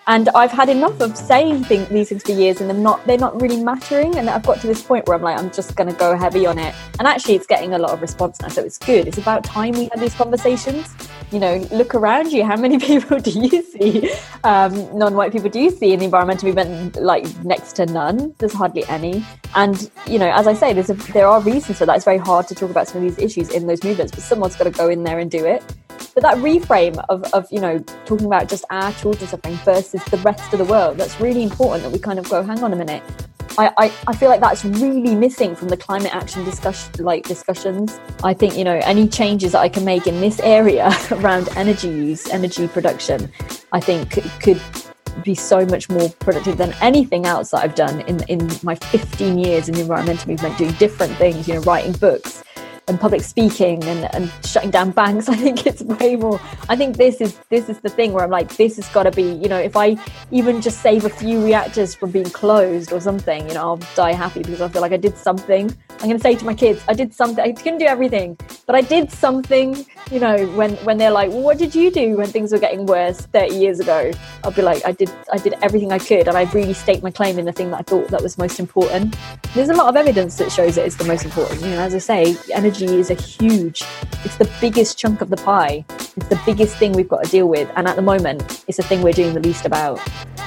And I've had enough of saying these things for years and they're not really mattering. And I've got to this point where I'm like, I'm just going to go heavy on it. And actually, it's getting a lot of response now. So it's good. It's about time we had these conversations. You know, look around you. How many people do you see, non-white people do you see in the environmental movement? Like next to none. There's hardly any. And, you know, as I say, there are reasons for that. It's very hard to talk about some of these issues in those movements, but someone's got to go in there and do it. But that reframe of you know, talking about just our children suffering versus the rest of the world, that's really important, that we kind of go, hang on a minute. I feel like that's really missing from the climate action discussions. I think, you know, any changes that I can make in this area around energy use, energy production, I think could be so much more productive than anything else that I've done in my 15 years in the environmental movement, doing different things, you know, writing books and public speaking and shutting down banks. I think it's way more. I think this is the thing where I'm like, this has got to be, you know, if I even just save a few reactors from being closed or something, you know, I'll die happy because I feel like I did something. I'm going to say to my kids, I did something. I couldn't do everything, but I did something, you know, when they're like, well, what did you do when things were getting worse 30 years ago? I'll be like, I did everything I could. And I really staked my claim in the thing that I thought that was most important. There's a lot of evidence that shows it is the most important. You know, as I say, energy is it's the biggest chunk of the pie. It's the biggest thing we've got to deal with. And at the moment, it's the thing we're doing the least about.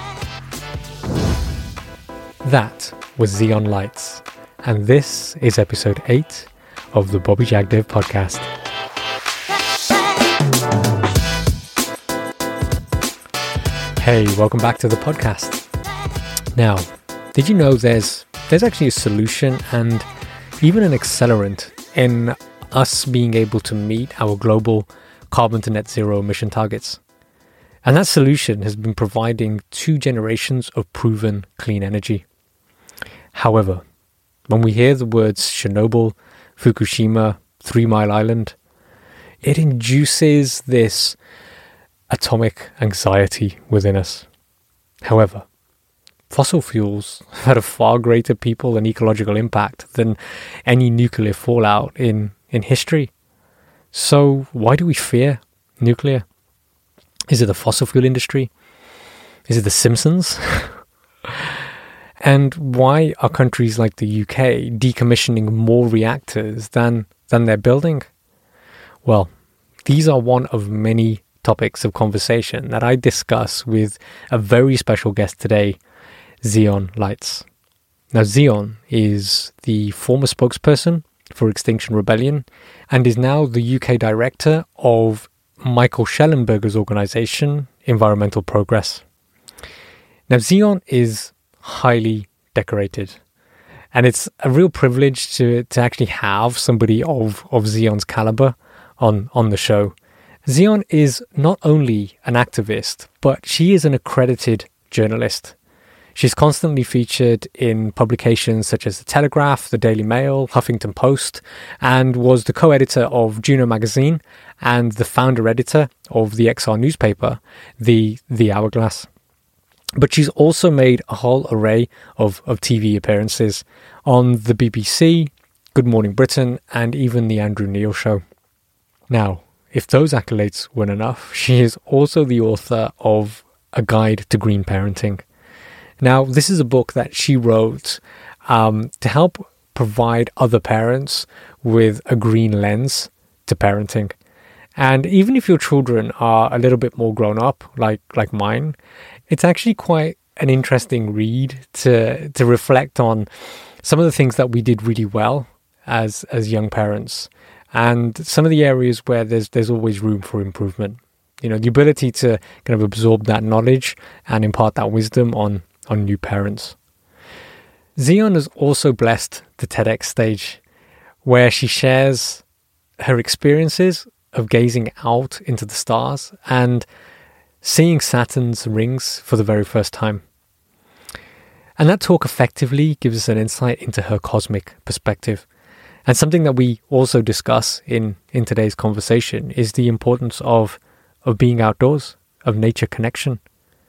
That was Xeon Lights. And this is episode 8 of the Bobby Jagdev podcast. Hey, welcome back to the podcast. Now, did you know there's actually a solution and even an accelerant in us being able to meet our global carbon to net zero emission targets? And that solution has been providing 2 generations of proven clean energy. However, when we hear the words Chernobyl, Fukushima, 3 Mile Island, it induces this atomic anxiety within us. However, fossil fuels have had a far greater people and ecological impact than any nuclear fallout in history. So why do we fear nuclear? Is it the fossil fuel industry? Is it the Simpsons? And why are countries like the UK decommissioning more reactors than they're building? Well, these are one of many topics of conversation that I discuss with a very special guest today, Xeon Lights. Now, Xeon is the former spokesperson for Extinction Rebellion and is now the UK director of Michael Shellenberger's organisation, Environmental Progress. Now, Xeon is highly decorated, and it's a real privilege to actually have somebody of Xeon's calibre on the show. Xeon is not only an activist, but she is an accredited journalist. She's constantly featured in publications such as The Telegraph, The Daily Mail, Huffington Post, and was the co-editor of Juno magazine and the founder editor of the XR newspaper, The Hourglass. But she's also made a whole array of TV appearances on the BBC, Good Morning Britain, and even the Andrew Neil Show. Now, if those accolades weren't enough, she is also the author of A Guide to Green Parenting. Now, this is a book that she wrote to help provide other parents with a green lens to parenting. And even if your children are a little bit more grown up, like mine, it's actually quite an interesting read to reflect on some of the things that we did really well as young parents, and some of the areas where there's always room for improvement. You know, the ability to kind of absorb that knowledge and impart that wisdom on new parents. Xeon has also blessed the TEDx stage, where she shares her experiences of gazing out into the stars and seeing Saturn's rings for the very first time. And that talk effectively gives us an insight into her cosmic perspective. And something that we also discuss in today's conversation is the importance of being outdoors, of nature connection.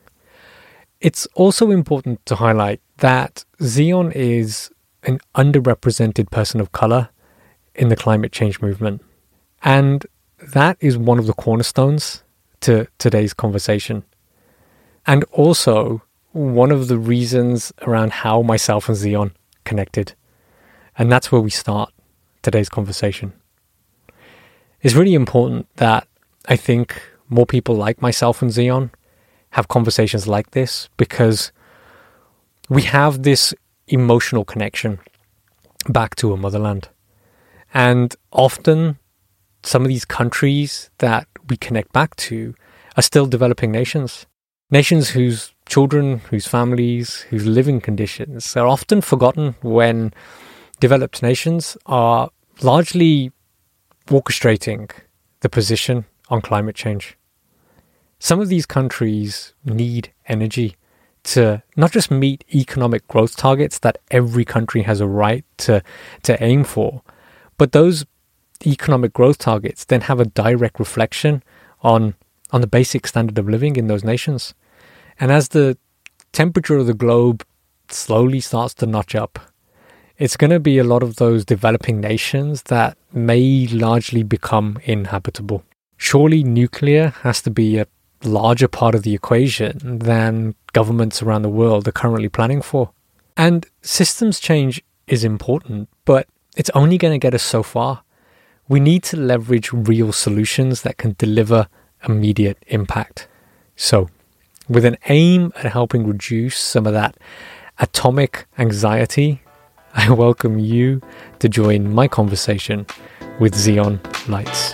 It's also important to highlight that Xeon is an underrepresented person of colour in the climate change movement. And that is one of the cornerstones to today's conversation. and also one of the reasons around how myself and Zion connected. And that's where we start today's conversation. It's really important that I think more people like myself and Zion have conversations like this, because we have this emotional connection back to a motherland. And often some of these countries that we connect back to are still developing nations. Nations whose children, whose families, whose living conditions are often forgotten when developed nations are largely orchestrating the position on climate change. Some of these countries need energy to not just meet economic growth targets that every country has a right to aim for, but those economic growth targets then have a direct reflection on the basic standard of living in those nations. And as the temperature of the globe slowly starts to notch up, it's going to be a lot of those developing nations that may largely become inhabitable. Surely nuclear has to be a larger part of the equation than governments around the world are currently planning for. And systems change is important, but it's only going to get us so far. We need to leverage real solutions that can deliver immediate impact. So, with an aim at helping reduce some of that atomic anxiety, I welcome you to join my conversation with Zion Lights.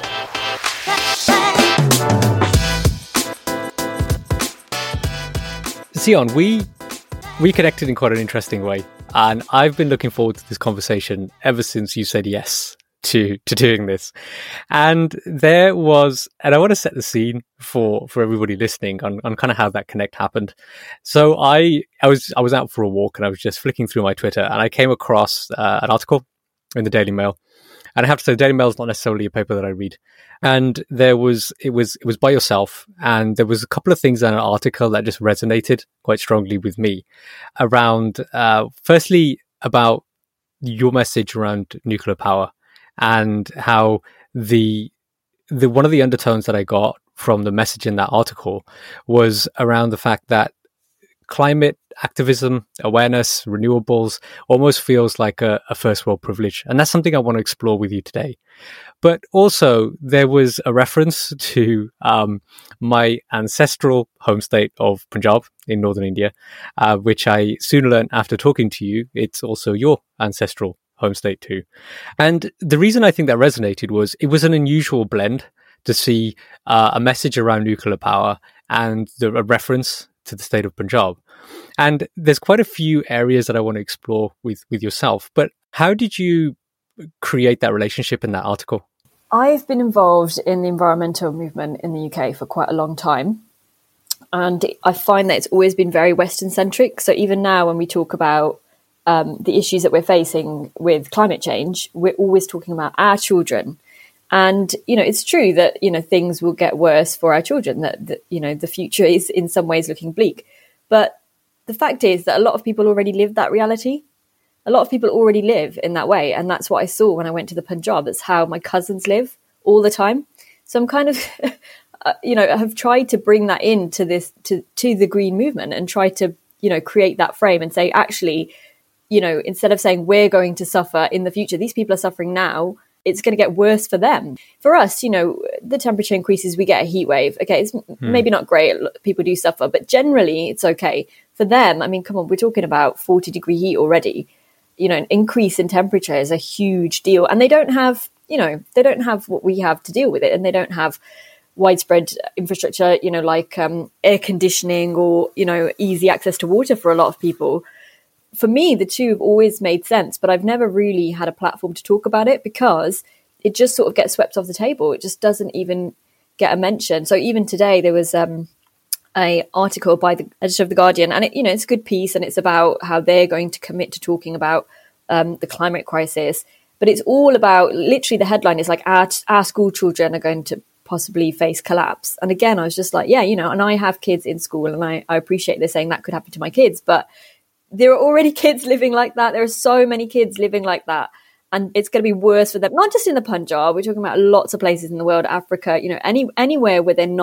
Zion, we connected in quite an interesting way, and I've been looking forward to this conversation ever since you said yes to doing this. And I want to set the scene for everybody listening on kind of how that connect happened. So I was out for a walk, and I was just flicking through my Twitter, and I came across an article in the Daily Mail. And I have to say, the Daily Mail is not necessarily a paper that I read. And it was by yourself, and there was a couple of things in an article that just resonated quite strongly with me around, firstly, about your message around nuclear power, and how the one of the undertones that I got from the message in that article was around the fact that climate activism, awareness, renewables almost feels like a first world privilege. And that's something I want to explore with you today. But also there was a reference to my ancestral home state of Punjab in northern India, which I soon learned after talking to you, it's also your ancestral home state too. And the reason I think that resonated was it was an unusual blend to see a message around nuclear power and a reference to the state of Punjab. And there's quite a few areas that I want to explore with yourself. But how did you create that relationship in that article? I've been involved in the environmental movement in the UK for quite a long time. And I find that it's always been very Western-centric. So even now when we talk about the issues that we're facing with climate change, we're always talking about our children. And, it's true that, things will get worse for our children, that the future is in some ways looking bleak. But the fact is that a lot of people already live that reality. A lot of people already live in that way. And that's what I saw when I went to the Punjab. That's how my cousins live all the time. So I'm kind of, have tried to bring that into this, to the green movement, and try to, create that frame and say, actually, instead of saying we're going to suffer in the future, these people are suffering now. It's going to get worse for them. For us, the temperature increases, we get a heat wave. Okay, it's maybe not great. People do suffer, but generally it's okay. For them, I mean, come on, we're talking about 40-degree heat already. An increase in temperature is a huge deal. And they don't have, they don't have what we have to deal with it. And they don't have widespread infrastructure, like air conditioning or, easy access to water for a lot of people. For me, the two have always made sense, but I've never really had a platform to talk about it because it just sort of gets swept off the table. It just doesn't even get a mention. So even today, there was an article by the editor of The Guardian, and it's a good piece, and it's about how they're going to commit to talking about the climate crisis. But it's all about, literally the headline is like, our school children are going to possibly face collapse. And again, I was just like, yeah, and I have kids in school, and I appreciate they're saying that could happen to my kids, but there are already kids living like that. There are so many kids living like that. And it's going to be worse for them, not just in the Punjab. We're talking about lots of places in the world, Africa, anywhere where they're not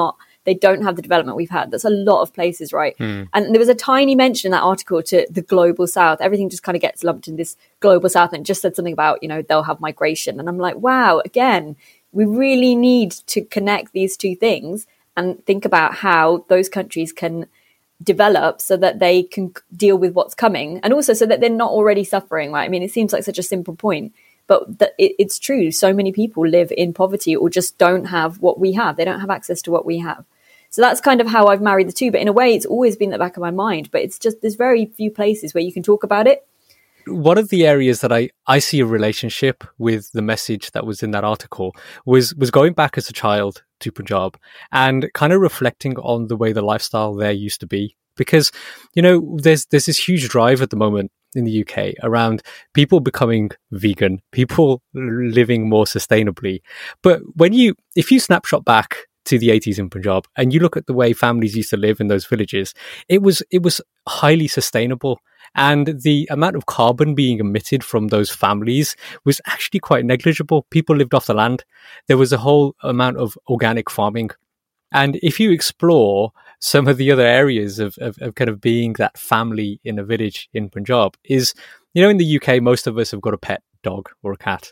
they don't have the development we've had. That's a lot of places, right? And there was a tiny mention in that article to the global south. Everything just kind of gets lumped in this global south, and it just said something about, they'll have migration. And I'm like, wow, again, we really need to connect these two things and think about how those countries can develop so that they can deal with what's coming, and also so that they're not already suffering, right? I mean, it seems like such a simple point, but it's true. So many people live in poverty or just don't have what we have. They don't have access to what we have. So that's kind of how I've married the two. But in a way, it's always been at the back of my mind. But it's just, there's very few places where you can talk about it. One of the areas that I see a relationship with the message that was in that article was going back as a child to Punjab and kind of reflecting on the way the lifestyle there used to be. Because, there's this huge drive at the moment in the UK around people becoming vegan, people living more sustainably. But if you snapshot back to the 80s in Punjab and you look at the way families used to live in those villages, it was highly sustainable. And the amount of carbon being emitted from those families was actually quite negligible. People lived off the land. There was a whole amount of organic farming. And if you explore some of the other areas of kind of being that family in a village in Punjab is, in the UK, most of us have got a pet dog or a cat.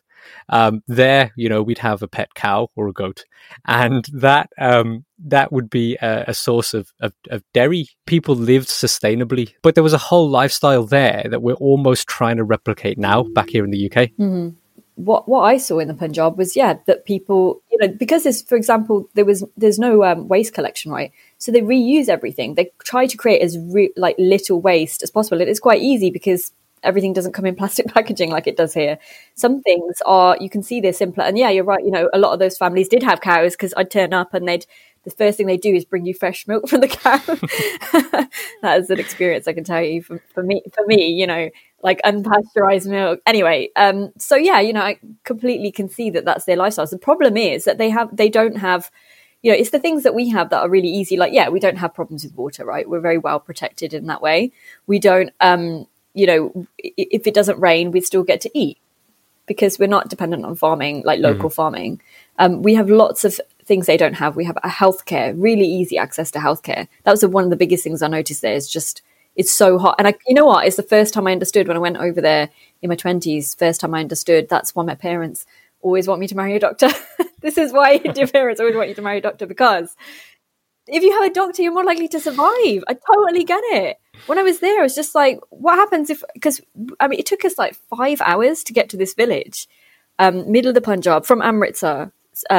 There, we'd have a pet cow or a goat, and that would be a source of dairy. People lived sustainably, but there was a whole lifestyle there that we're almost trying to replicate now back here in the UK. Mm-hmm. What I saw in the Punjab was, that people, because there's, for example, there's no waste collection, right? So they reuse everything. They try to create as little waste as possible. It is quite easy because everything doesn't come in plastic packaging like it does here. Some things are, you can see they're simpler. And you're right. A lot of those families did have cows, because I'd turn up and the first thing they do is bring you fresh milk from the cow. That is an experience, I can tell you, for me, like unpasteurized milk. Anyway, I completely can see that that's their lifestyle. The problem is that they don't have, it's the things that we have that are really easy. Like, we don't have problems with water, right? We're very well protected in that way. We don't, if it doesn't rain, we still get to eat because we're not dependent on farming, like local farming. We have lots of things they don't have. We have a healthcare, really easy access to healthcare. That was one of the biggest things I noticed there, is just, it's so hot. And it's the first time I understood when I went over there in my 20s, first time I understood that's why my parents always want me to marry a doctor. This is why your parents always want you to marry a doctor, because if you have a doctor, you're more likely to survive. I totally get it. When I was there, I was just like, what happens because it took us like 5 hours to get to this village, middle of the Punjab, from Amritsar,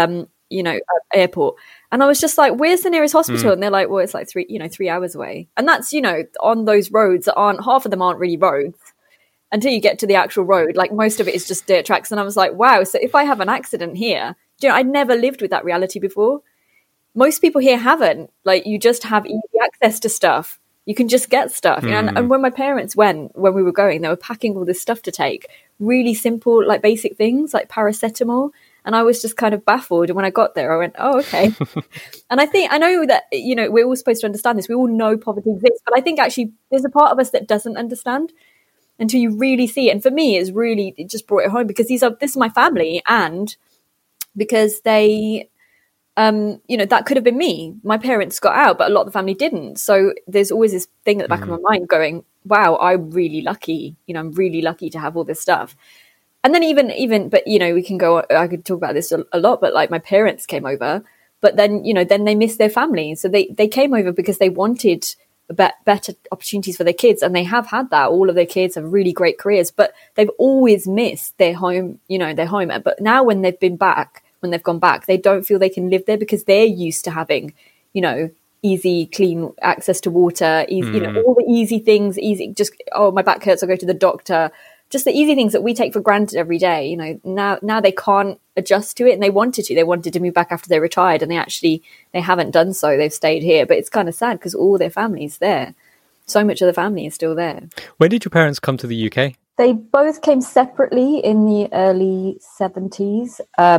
airport. And I was just like, where's the nearest hospital? And they're like, well, it's like 3 hours away. And that's, on those roads that half of them aren't really roads until you get to the actual road. Like, most of it is just dirt tracks. And I was like, wow. So if I have an accident here, I'd never lived with that reality before. Most people here haven't. Like, you just have easy access to stuff. You can just get stuff. And when my parents when we were going, they were packing all this stuff to take. Really simple, like basic things like paracetamol. And I was just kind of baffled. And when I got there, I went, oh, okay. And I know that, we're all supposed to understand this. We all know poverty exists. But I think actually there's a part of us that doesn't understand until you really see it. And for me, it just brought it home, because this is my family. And because they, that could have been me. My parents got out, but a lot of the family didn't. So there's always this thing at the back of my mind going, wow, I'm really lucky. I'm really lucky to have all this stuff. And then even, but we can go, I could talk about this a lot, but like my parents came over, but then, then they missed their family. So they came over because they wanted better opportunities for their kids. And they have had that. All of their kids have really great careers, but they've always missed their home, their home. But now when they've gone back, they don't feel they can live there because they're used to having, easy, clean access to water, easy, all the easy things, just, oh, my back hurts, I'll go to the doctor. Just the easy things that we take for granted every day. Now they can't adjust to it, and they wanted to move back after they retired, and they haven't done so. They've stayed here, but it's kind of sad because all their family's there. So much of the family is still there. When did your parents come to the UK? They both came separately in the early 70s.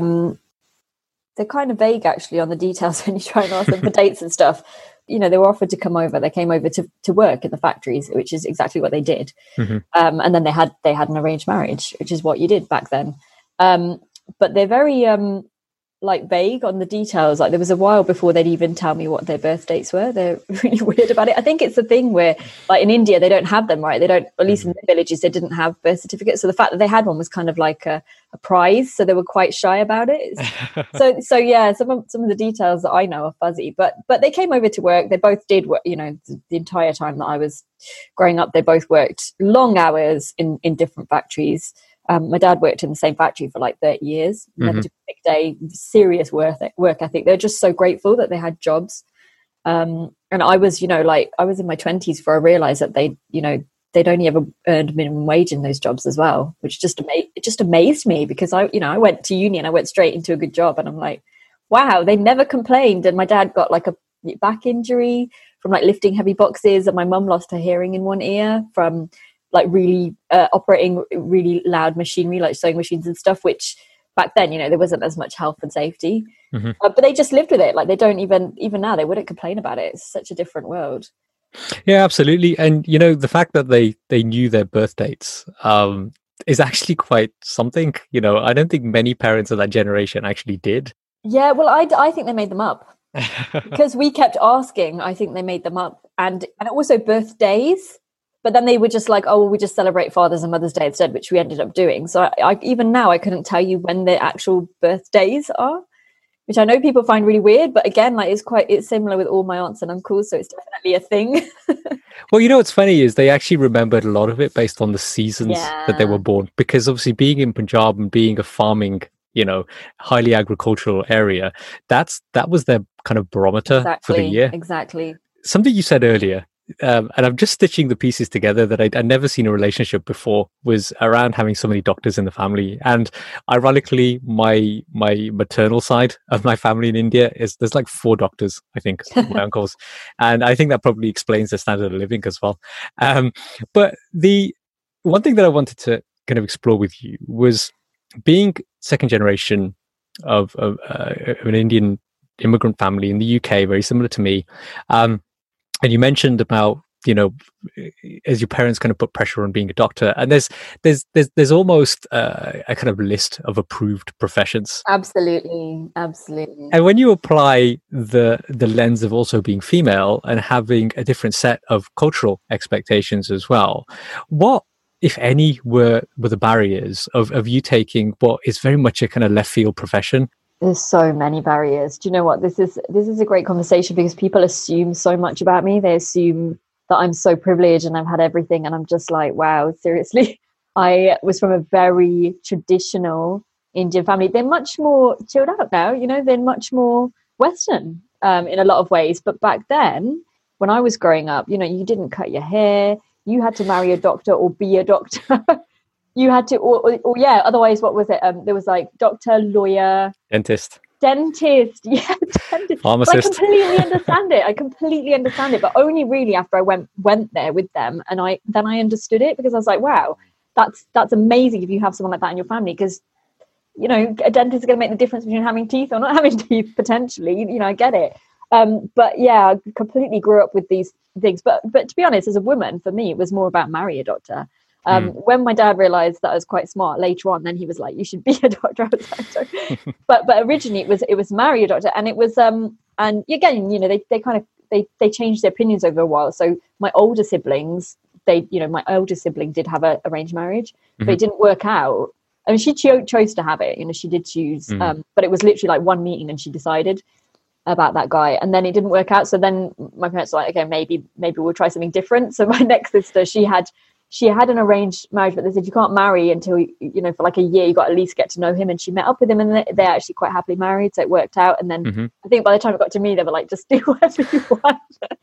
They're kind of vague actually on the details when you try and ask them for dates and stuff. They were offered to come over. They came over to work in the factories, which is exactly what they did. And then they had an arranged marriage, which is what you did back then. But they're very, like vague on the details. Like there was a while before they'd even tell me what their birth dates were. They're really weird about it. I think it's the thing where, like in India, they don't have them, right? They don't, at least in the villages, they didn't have birth certificates. So the fact that they had one was kind of like a prize. So they were quite shy about it. So yeah, some of the details that I know are fuzzy. But they came over to work. They both did work. You know, the entire time that I was growing up, they both worked long hours in different factories. My dad worked in the same factory for like 30 years, never took a sick day, serious work ethic. They're just so grateful that they had jobs. And I was, you know, like I was in my 20s before I realized that they'd only ever earned minimum wage in those jobs as well, which just amazed me because I went to uni and I went straight into a good job. And I'm like, wow, they never complained. And my dad got like a back injury from like lifting heavy boxes, and my mum lost her hearing in one ear from like really operating really loud machinery, like sewing machines and stuff, which back then, you know, there wasn't as much health and safety. But they just lived with it. Like they don't even now, they wouldn't complain about it. It's such a different world. Yeah, absolutely. And, you know, the fact that they knew their birth dates is actually quite something. You know, I don't think many parents of that generation actually did. Yeah, well, I think they made them up because we kept asking. I think they made them up. And also birthdays. But then they were just like, oh, well, we just celebrate Father's and Mother's Day instead, which we ended up doing. So I even now, I couldn't tell you when the actual birthdays are, which I know people find really weird. But again, like it's similar with all my aunts and uncles. So it's definitely a thing. Well, you know, what's funny is they actually remembered a lot of it based on the seasons that they were born. Because obviously being in Punjab and being a farming, you know, highly agricultural area, that was their kind of barometer for the year. Exactly. Something you said earlier, and I'm just stitching the pieces together that I'd never seen a relationship before, was around having so many doctors in the family. And ironically, my maternal side of my family in India there's like 4 doctors, I think, my uncles. And I think that probably explains the standard of living as well. But the one thing that I wanted to kind of explore with you was being second generation of an Indian immigrant family in the UK, very similar to me. And you mentioned about, you know, as your parents kind of put pressure on being a doctor, and there's almost a kind of list of approved professions. Absolutely. And when you apply the lens of also being female and having a different set of cultural expectations as well, what, if any, were the barriers of you taking what is very much a kind of left field profession? There's so many barriers. Do you know what? This is a great conversation because people assume so much about me. They assume that I'm so privileged and I've had everything. And I'm just like, wow, seriously. I was from a very traditional Indian family. They're much more chilled out now. You know, they're much more Western in a lot of ways. But back then, when I was growing up, you know, you didn't cut your hair. You had to marry a doctor or be a doctor. You had to, or yeah, otherwise, what was it? There was like doctor, lawyer, dentist. Yeah, dentist. Pharmacist. But I completely understand it. But only really after I went there with them, and I understood it, because I was like, wow, that's amazing if you have someone like that in your family, because, you know, a dentist is going to make the difference between having teeth or not having teeth potentially. You know, I get it. But yeah, I completely grew up with these things. But to be honest, as a woman, for me, it was more about marry a doctor. When my dad realized that I was quite smart later on, then he was like, you should be a doctor. I was like, sorry. but originally it was marry a doctor. And it was, and again, you know, they changed their opinions over a while. So my older siblings, my older sibling did have a arranged marriage, but it didn't work out. I mean, she chose to have it, you know, she did choose, but it was literally like one meeting and she decided about that guy, and then it didn't work out. So then my parents were like, okay, maybe we'll try something different. So my next sister, she had an arranged marriage, but they said you can't marry until, you know, for like a year, you got to at least get to know him. And she met up with him, and they're actually quite happily married. So it worked out. And then I think by the time it got to me, they were like, just do whatever you want.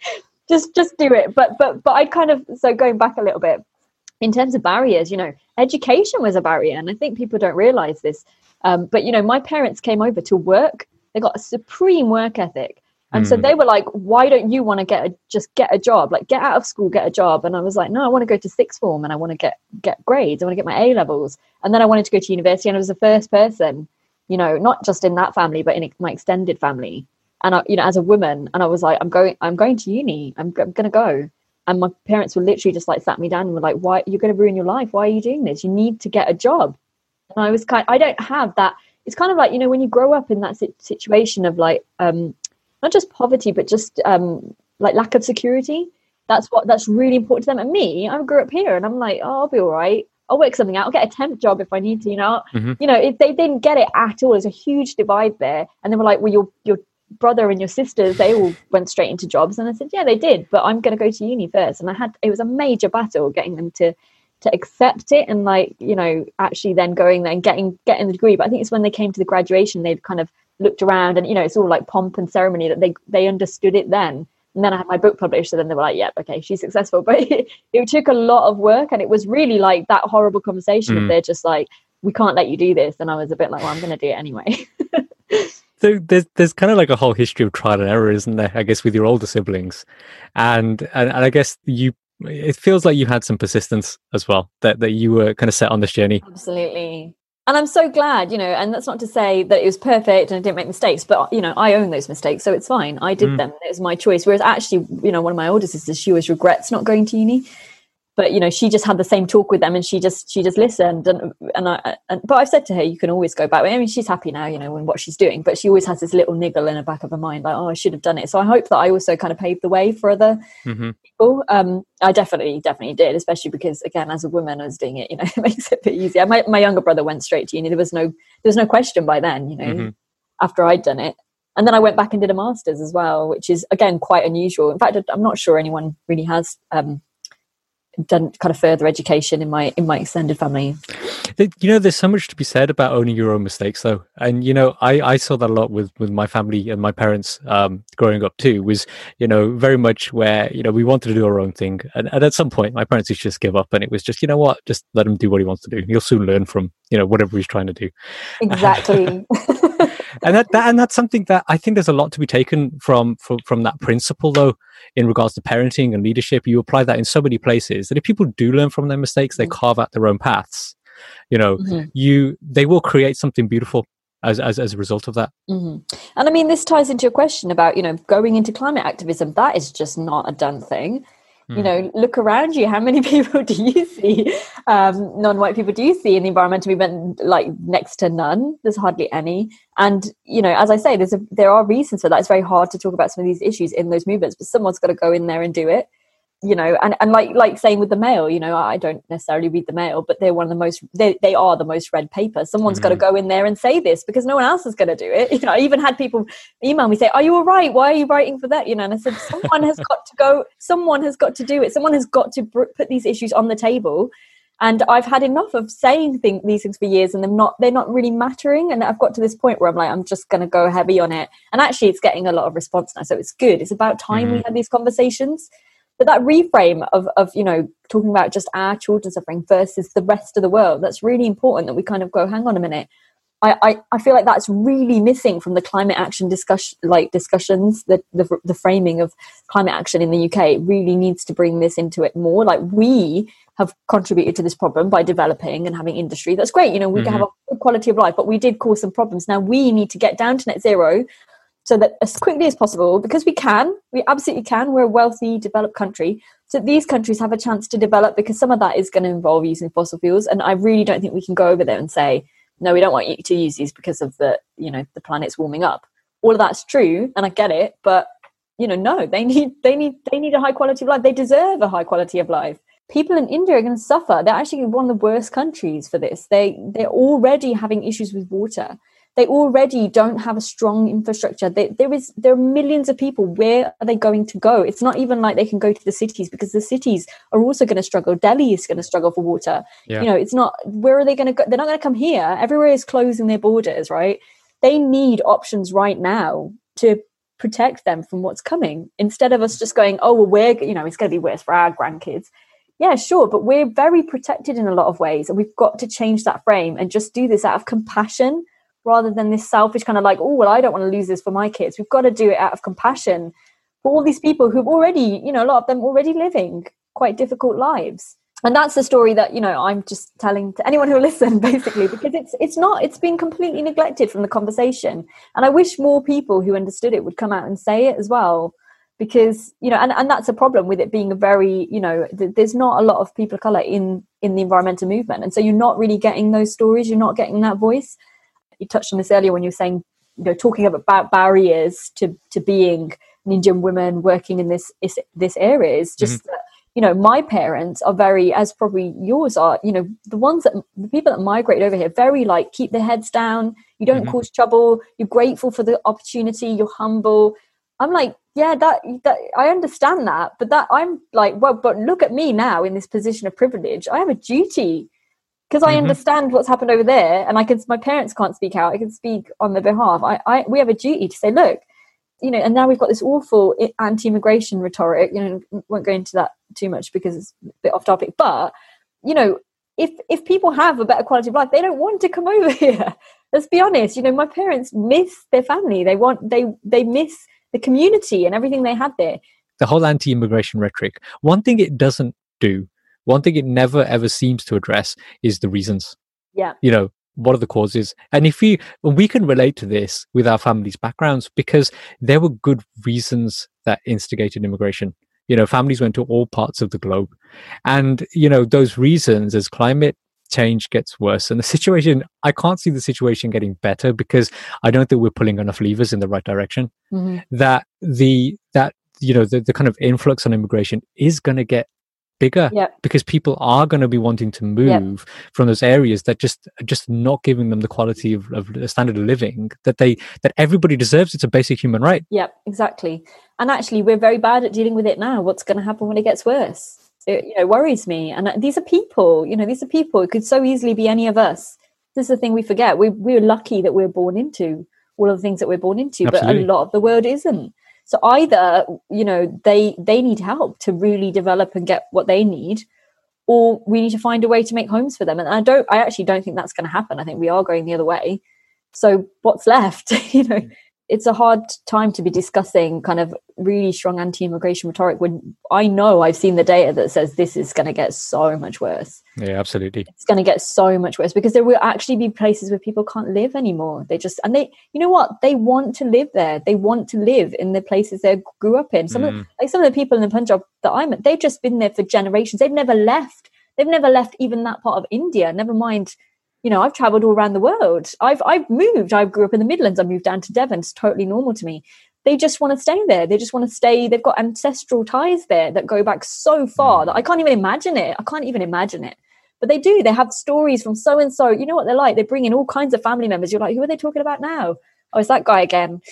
just do it. But I kind of, so going back a little bit, in terms of barriers, you know, education was a barrier. And I think people don't realize this. But, you know, my parents came over to work. They got a supreme work ethic. And so they were like, why don't you want to just get a job? Like, get out of school, get a job. And I was like, no, I want to go to sixth form and I want to get grades. I want to get my A levels. And then I wanted to go to university. And I was the first person, you know, not just in that family, but in my extended family. And I, you know, as a woman, and I was like, I'm going to uni. I'm going to go. And my parents were literally just like sat me down and were like, why, you're going to ruin your life. Why are you doing this? You need to get a job. And I was I don't have that. it's kind of like, when you grow up in that situation of like not just poverty but just like lack of security, that's really important to them. And me, I grew up here and I'm like, oh, I'll be all right, I'll work something out, I'll get a temp job if I need to, if they didn't get it at all. There's a huge divide there. And they were like, well, your brother and your sisters, they all went straight into jobs. And I said, yeah, they did, but I'm going to go to uni first. And it was a major battle getting them to accept it, and like, actually then going there and getting the degree. But I think it's when they came to the graduation, they'd kind of looked around and, it's all like pomp and ceremony, that they understood it then. And then I had my book published, so then they were like, yeah, okay, she's successful. But it took a lot of work, and it was really like that horrible conversation of they're just like, we can't let you do this. And I was a bit like, well, I'm going to do it anyway. So there's kind of like a whole history of trial and error, isn't there? I guess with your older siblings, and I guess it feels like you had some persistence as well, that you were kind of set on this journey. Absolutely. And I'm so glad, and that's not to say that it was perfect and I didn't make mistakes, but, I own those mistakes. So it's fine. I did them. It was my choice. Whereas actually, one of my older sisters, she always regrets not going to uni. But, she just had the same talk with them, and she just listened. But I've said to her, you can always go back. I mean, she's happy now, in what she's doing, but she always has this little niggle in the back of her mind, like, oh, I should have done it. So I hope that I also kind of paved the way for other people. I definitely did, especially because, again, as a woman, I was doing it, it makes it a bit easier. My younger brother went straight to uni. There was no question by then, after I'd done it. And then I went back and did a master's as well, which is, again, quite unusual. In fact, I'm not sure anyone really has done kind of further education in my extended family. There's so much to be said about owning your own mistakes, though. And I saw that a lot with my family and my parents growing up too, was very much where we wanted to do our own thing, and at some point my parents used to just give up, and it was just just let him do what he wants to do. He'll soon learn from whatever he's trying to do. Exactly. And that's something that I think there's a lot to be taken from that principle, though, in regards to parenting and leadership. You apply that in so many places, that if people do learn from their mistakes, they carve out their own paths. They will create something beautiful as a result of that. And I mean, this ties into your question about going into climate activism. That is just not a done thing. Look around you. How many people do you see, non-white people do you see in the environmental movement? Like next to none. There's hardly any. And, as I say, there are reasons for that. It's very hard to talk about some of these issues in those movements, but someone's got to go in there and do it. And like saying with the Mail, I don't necessarily read the Mail, but they're one of the most, they are the most read paper. Someone's got to go in there and say this, because no one else is going to do it. I even had people email me, say, are you all right? Why are you writing for that? And I said, someone has got to go, someone has got to do it. Someone has got to put these issues on the table. And I've had enough of saying these things for years, and they're not really mattering. And I've got to this point where I'm like, I'm just going to go heavy on it. And actually it's getting a lot of response now. So it's good. It's about time we had these conversations. But that reframe of talking about just our children suffering versus the rest of the world, that's really important, that we kind of go, hang on a minute. I feel like that's really missing from the climate action discussions. The framing of climate action in the UK really needs to bring this into it more. Like, we have contributed to this problem by developing and having industry. That's great. We can have a good quality of life, but we did cause some problems. Now we need to get down to net zero, so that as quickly as possible, because we absolutely can. We're a wealthy, developed country. So these countries have a chance to develop, because some of that is going to involve using fossil fuels. And I really don't think we can go over there and say, no, we don't want you to use these because of the planet's warming up. All of that's true, and I get it, but no, they need a high quality of life. They deserve a high quality of life. People in India are going to suffer. They're actually one of the worst countries for this. They're already having issues with water. They already don't have a strong infrastructure. There are millions of people. Where are they going to go? It's not even like they can go to the cities, because the cities are also going to struggle. Delhi is going to struggle for water. Yeah. It's not, where are they going to go? They're not going to come here. Everywhere is closing their borders, right? They need options right now to protect them from what's coming, instead of us just going, oh, well, it's going to be worse for our grandkids. Yeah, sure. But we're very protected in a lot of ways. And we've got to change that frame and just do this out of compassion, rather than this selfish kind of like, oh, well, I don't want to lose this for my kids. We've got to do it out of compassion for all these people who've already, a lot of them already living quite difficult lives. And that's the story that, I'm just telling to anyone who will listen, basically, because it's been completely neglected from the conversation. And I wish more people who understood it would come out and say it as well, because, and that's a problem with it being a very, there's not a lot of people of colour in the environmental movement. And so you're not really getting those stories. You're not getting that voice. you touched on this earlier when you were saying, talking about barriers to being an Indian woman working in this area is just that, my parents are very, as probably yours are, the people that migrate over here, very like, keep their heads down, you don't cause trouble, you're grateful for the opportunity, you're humble. I'm like, yeah, that I understand that, but that I'm like, well, but look at me now in this position of privilege. I have a duty because I understand what's happened over there, and my parents can't speak out. I can speak on their behalf. We have a duty to say, look, and now we've got this awful anti-immigration rhetoric. Won't go into that too much because it's a bit off topic. But if people have a better quality of life, they don't want to come over here. Let's be honest. My parents miss their family. They miss the community and everything they had there. The whole anti-immigration rhetoric. One thing it doesn't do, one thing it never ever seems to address is the reasons. Yeah. What are the causes? And we can relate to this with our families' backgrounds because there were good reasons that instigated immigration. Families went to all parts of the globe. And, those reasons, as climate change gets worse and the situation, I can't see the situation getting better because I don't think we're pulling enough levers in the right direction. That the kind of influx on immigration is going to get bigger because people are going to be wanting to move from those areas that just not giving them the quality of the standard of living that everybody deserves. It's a basic human right. Yep, exactly. And actually, we're very bad at dealing with it now. What's going to happen when it gets worse? It worries me. And these are people. It could so easily be any of us. This is the thing we forget. We're lucky that we're born into all of the things that we're born into, Absolutely. But a lot of the world isn't. So either, they need help to really develop and get what they need, or we need to find a way to make homes for them. And I actually don't think that's going to happen. I think we are going the other way. So what's left? It's a hard time to be discussing kind of really strong anti-immigration rhetoric when I know I've seen the data that says this is going to get so much worse. Yeah, absolutely. It's going to get so much worse because there will actually be places where people can't live anymore. They want to live there. They want to live in the places they grew up in. Some of the people in the Punjab that I met, they've just been there for generations. They've never left. They've never left even that part of India. Never mind. I've traveled all around the world. I've moved. I grew up in the Midlands. I moved down to Devon. It's totally normal to me. They just want to stay there. They just want to stay. They've got ancestral ties there that go back so far that I can't even imagine it. But they do. They have stories from so-and-so. You know what they're like? They bring in all kinds of family members. You're like, who are they talking about now? Oh, it's that guy again.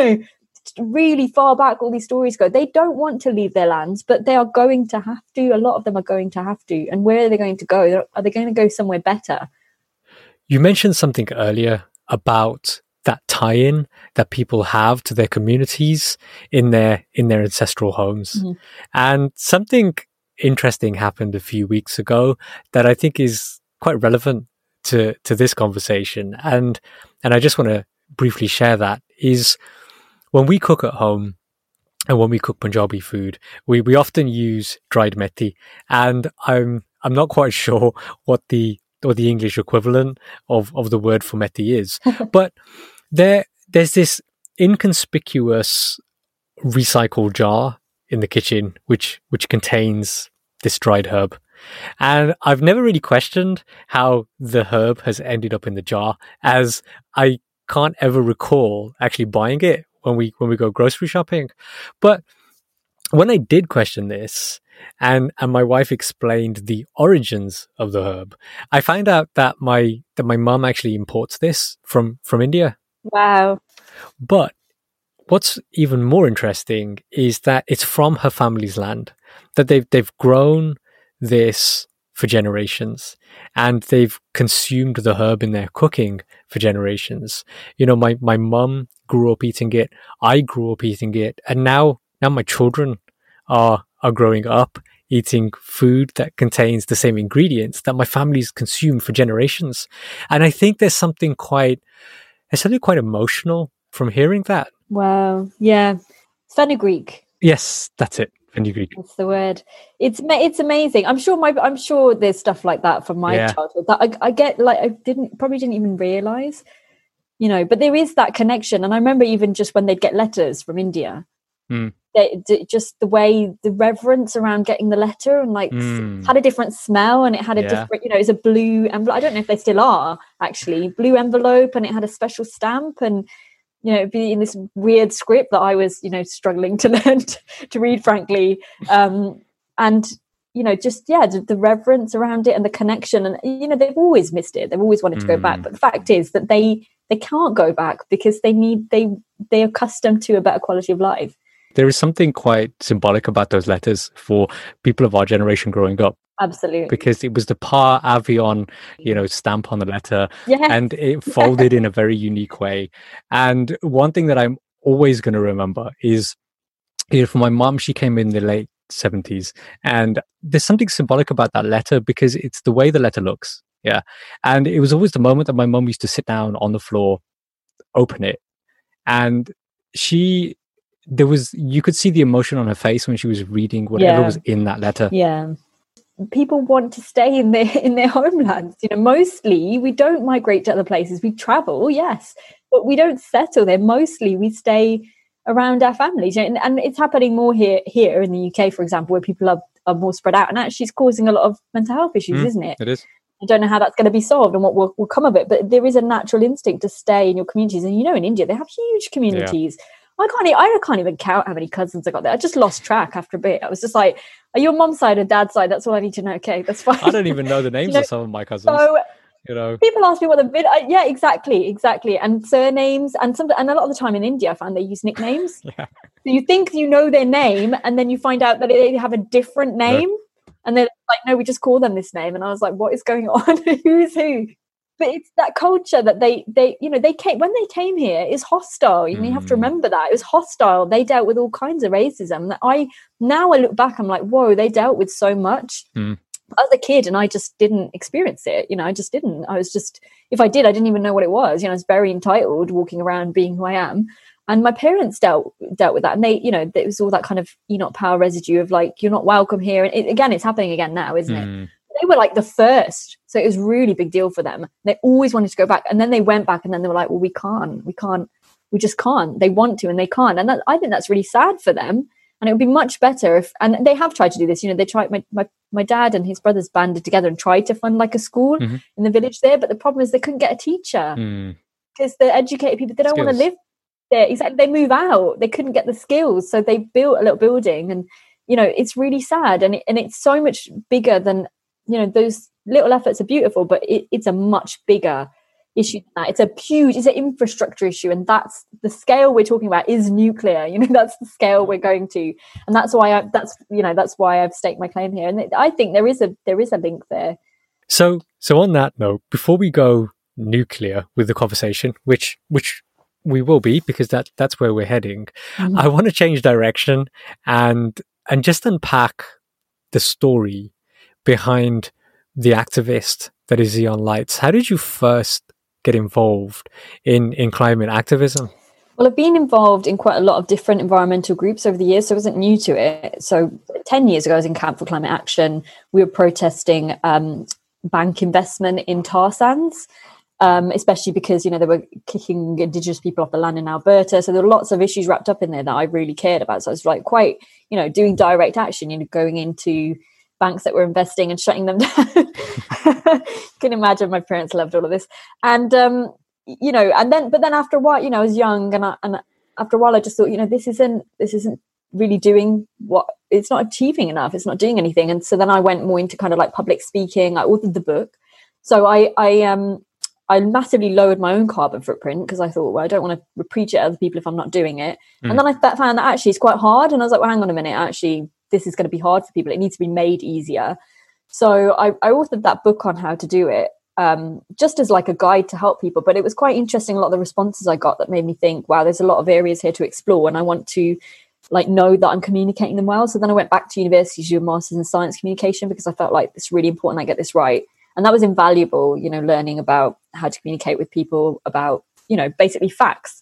Really far back, all these stories go. They don't want to leave their lands, but they are going to have to. A lot of them are going to have to. And where are they going to go? Are they going to go somewhere better? You mentioned something earlier about that tie-in that people have to their communities in their ancestral homes. And something interesting happened a few weeks ago that I think is quite relevant to this conversation. And I just want to briefly share that is when we cook at home and when we cook Punjabi food, we often use dried methi. And I'm not quite sure what the English equivalent of the word for methi is. But there's this inconspicuous recycled jar in the kitchen which contains this dried herb. And I've never really questioned how the herb has ended up in the jar, as I can't ever recall actually buying it when we go grocery shopping. But when I did question this, and my wife explained the origins of the herb, I found out that my mum actually imports this from India. Wow. But what's even more interesting is that it's from her family's land, that they've grown this for generations, and they've consumed the herb in their cooking for generations. My mum grew up eating it, I grew up eating it, and now my children are growing up eating food that contains the same ingredients that my family's consumed for generations. And I think there's something quite emotional from hearing that. Wow. Yeah. Fenugreek. Yes, that's it. Fenugreek. That's the word. It's amazing. I'm sure there's stuff like that from my childhood that I get, like, I probably didn't even realize, but there is that connection. And I remember even just when they'd get letters from India, just the way, the reverence around getting the letter, and like had a different smell, and it had a different, you know, it's a blue envelope. I don't know if they still are actually blue envelope, and it had a special stamp, and you know, it'd be in this weird script that I was, you know, struggling to learn to read, frankly. And you know, just the reverence around it and the connection, and you know, they've always missed it. They've always wanted to go back, but the fact is that they can't go back because they're accustomed to a better quality of life. There is something quite symbolic about those letters for people of our generation growing up. Absolutely. Because it was the Par Avion, you know, stamp on the letter, yes. and it folded in a very unique way. And one thing that I'm always going to remember is, you know, for my mom, she came in the late 70s, and there's something symbolic about that letter because it's the way the letter looks. Yeah. And it was always the moment that my mom used to sit down on the floor, open it, and you could see the emotion on her face when she was reading whatever was in that letter. Yeah. People want to stay in their homelands. You know, mostly we don't migrate to other places. We travel, yes, but we don't settle there. Mostly we stay around our families. And it's happening more here in the UK, for example, where people are more spread out. And actually it's causing a lot of mental health issues, isn't it? It is. I don't know how that's going to be solved and what will come of it. But there is a natural instinct to stay in your communities. And, you know, in India, they have huge communities. Yeah. I can't even count how many cousins I got there. I just lost track after a bit. I was just like, are you on mum's side or dad's side? That's all I need to know. Okay, that's fine. I don't even know the names of some of my cousins. So, you know, people ask me what yeah, exactly, and surnames, and a lot of the time in India, I found they use nicknames. Yeah. So you think you know their name, and then you find out that they have a different name, and they're like, no, we just call them this name. And I was like, what is going on? Who's who? But it's that culture that they you know, when they came here is hostile. You know, you have to remember that it was hostile. They dealt with all kinds of racism that I look back, I'm like, whoa, they dealt with so much. As a kid, and I just didn't experience it. You know, I just didn't. I was just, if I did, I didn't even know what it was. You know, I was very entitled, walking around being who I am. And my parents dealt with that, and they, you know, it was all that kind of Enoch Powell residue of like, you're not welcome here. And it's happening again now, isn't it? They were like the first, so it was a really big deal for them. They always wanted to go back, and then they went back, and then they were like, well, we just can't. They want to, and they can't, and I think that's really sad for them. And it would be much better if, and they have tried to do this. You know, they tried. My dad and his brothers banded together and tried to fund like a school in the village there, but the problem is they couldn't get a teacher because the educated people, they don't want to live there. Exactly, they move out. They couldn't get the skills, so they built a little building, and you know, it's really sad, and it's so much bigger than. You know, those little efforts are beautiful, but it's a much bigger issue than that. It's an infrastructure issue, and that's the scale we're talking about is nuclear. You know, that's the scale we're going to, and that's why I've staked my claim here. And I think there is a link there. So on that note, before we go nuclear with the conversation, which we will be, because that's where we're heading, I want to change direction and just unpack the story behind the activist that is Xeon Lights. How did you first get involved in climate activism? Well, I've been involved in quite a lot of different environmental groups over the years, so I wasn't new to it. So 10 years ago, I was in Camp for Climate Action. We were protesting bank investment in tar sands, especially because, you know, they were kicking Indigenous people off the land in Alberta. So there were lots of issues wrapped up in there that I really cared about. So I was like quite, you know, doing direct action, you know, going into banks that were investing and shutting them down. Can imagine my parents loved all of this. And, you know, but then after a while, you know, I was young and after a while I just thought, you know, this isn't really doing it's not achieving enough. It's not doing anything. And so then I went more into kind of like public speaking. I authored the book. So I massively lowered my own carbon footprint because I thought, well, I don't want to preach it to other people if I'm not doing it. And then I found that actually it's quite hard. And I was like, well, hang on a minute, actually, this is going to be hard for people. It needs to be made easier. So I authored that book on how to do it, just as like a guide to help people. But it was quite interesting, a lot of the responses I got that made me think, wow, there's a lot of areas here to explore. And I want to like know that I'm communicating them well. So then I went back to university to do a master's in science communication because I felt like it's really important I get this right. And that was invaluable, you know, learning about how to communicate with people about, you know, basically facts.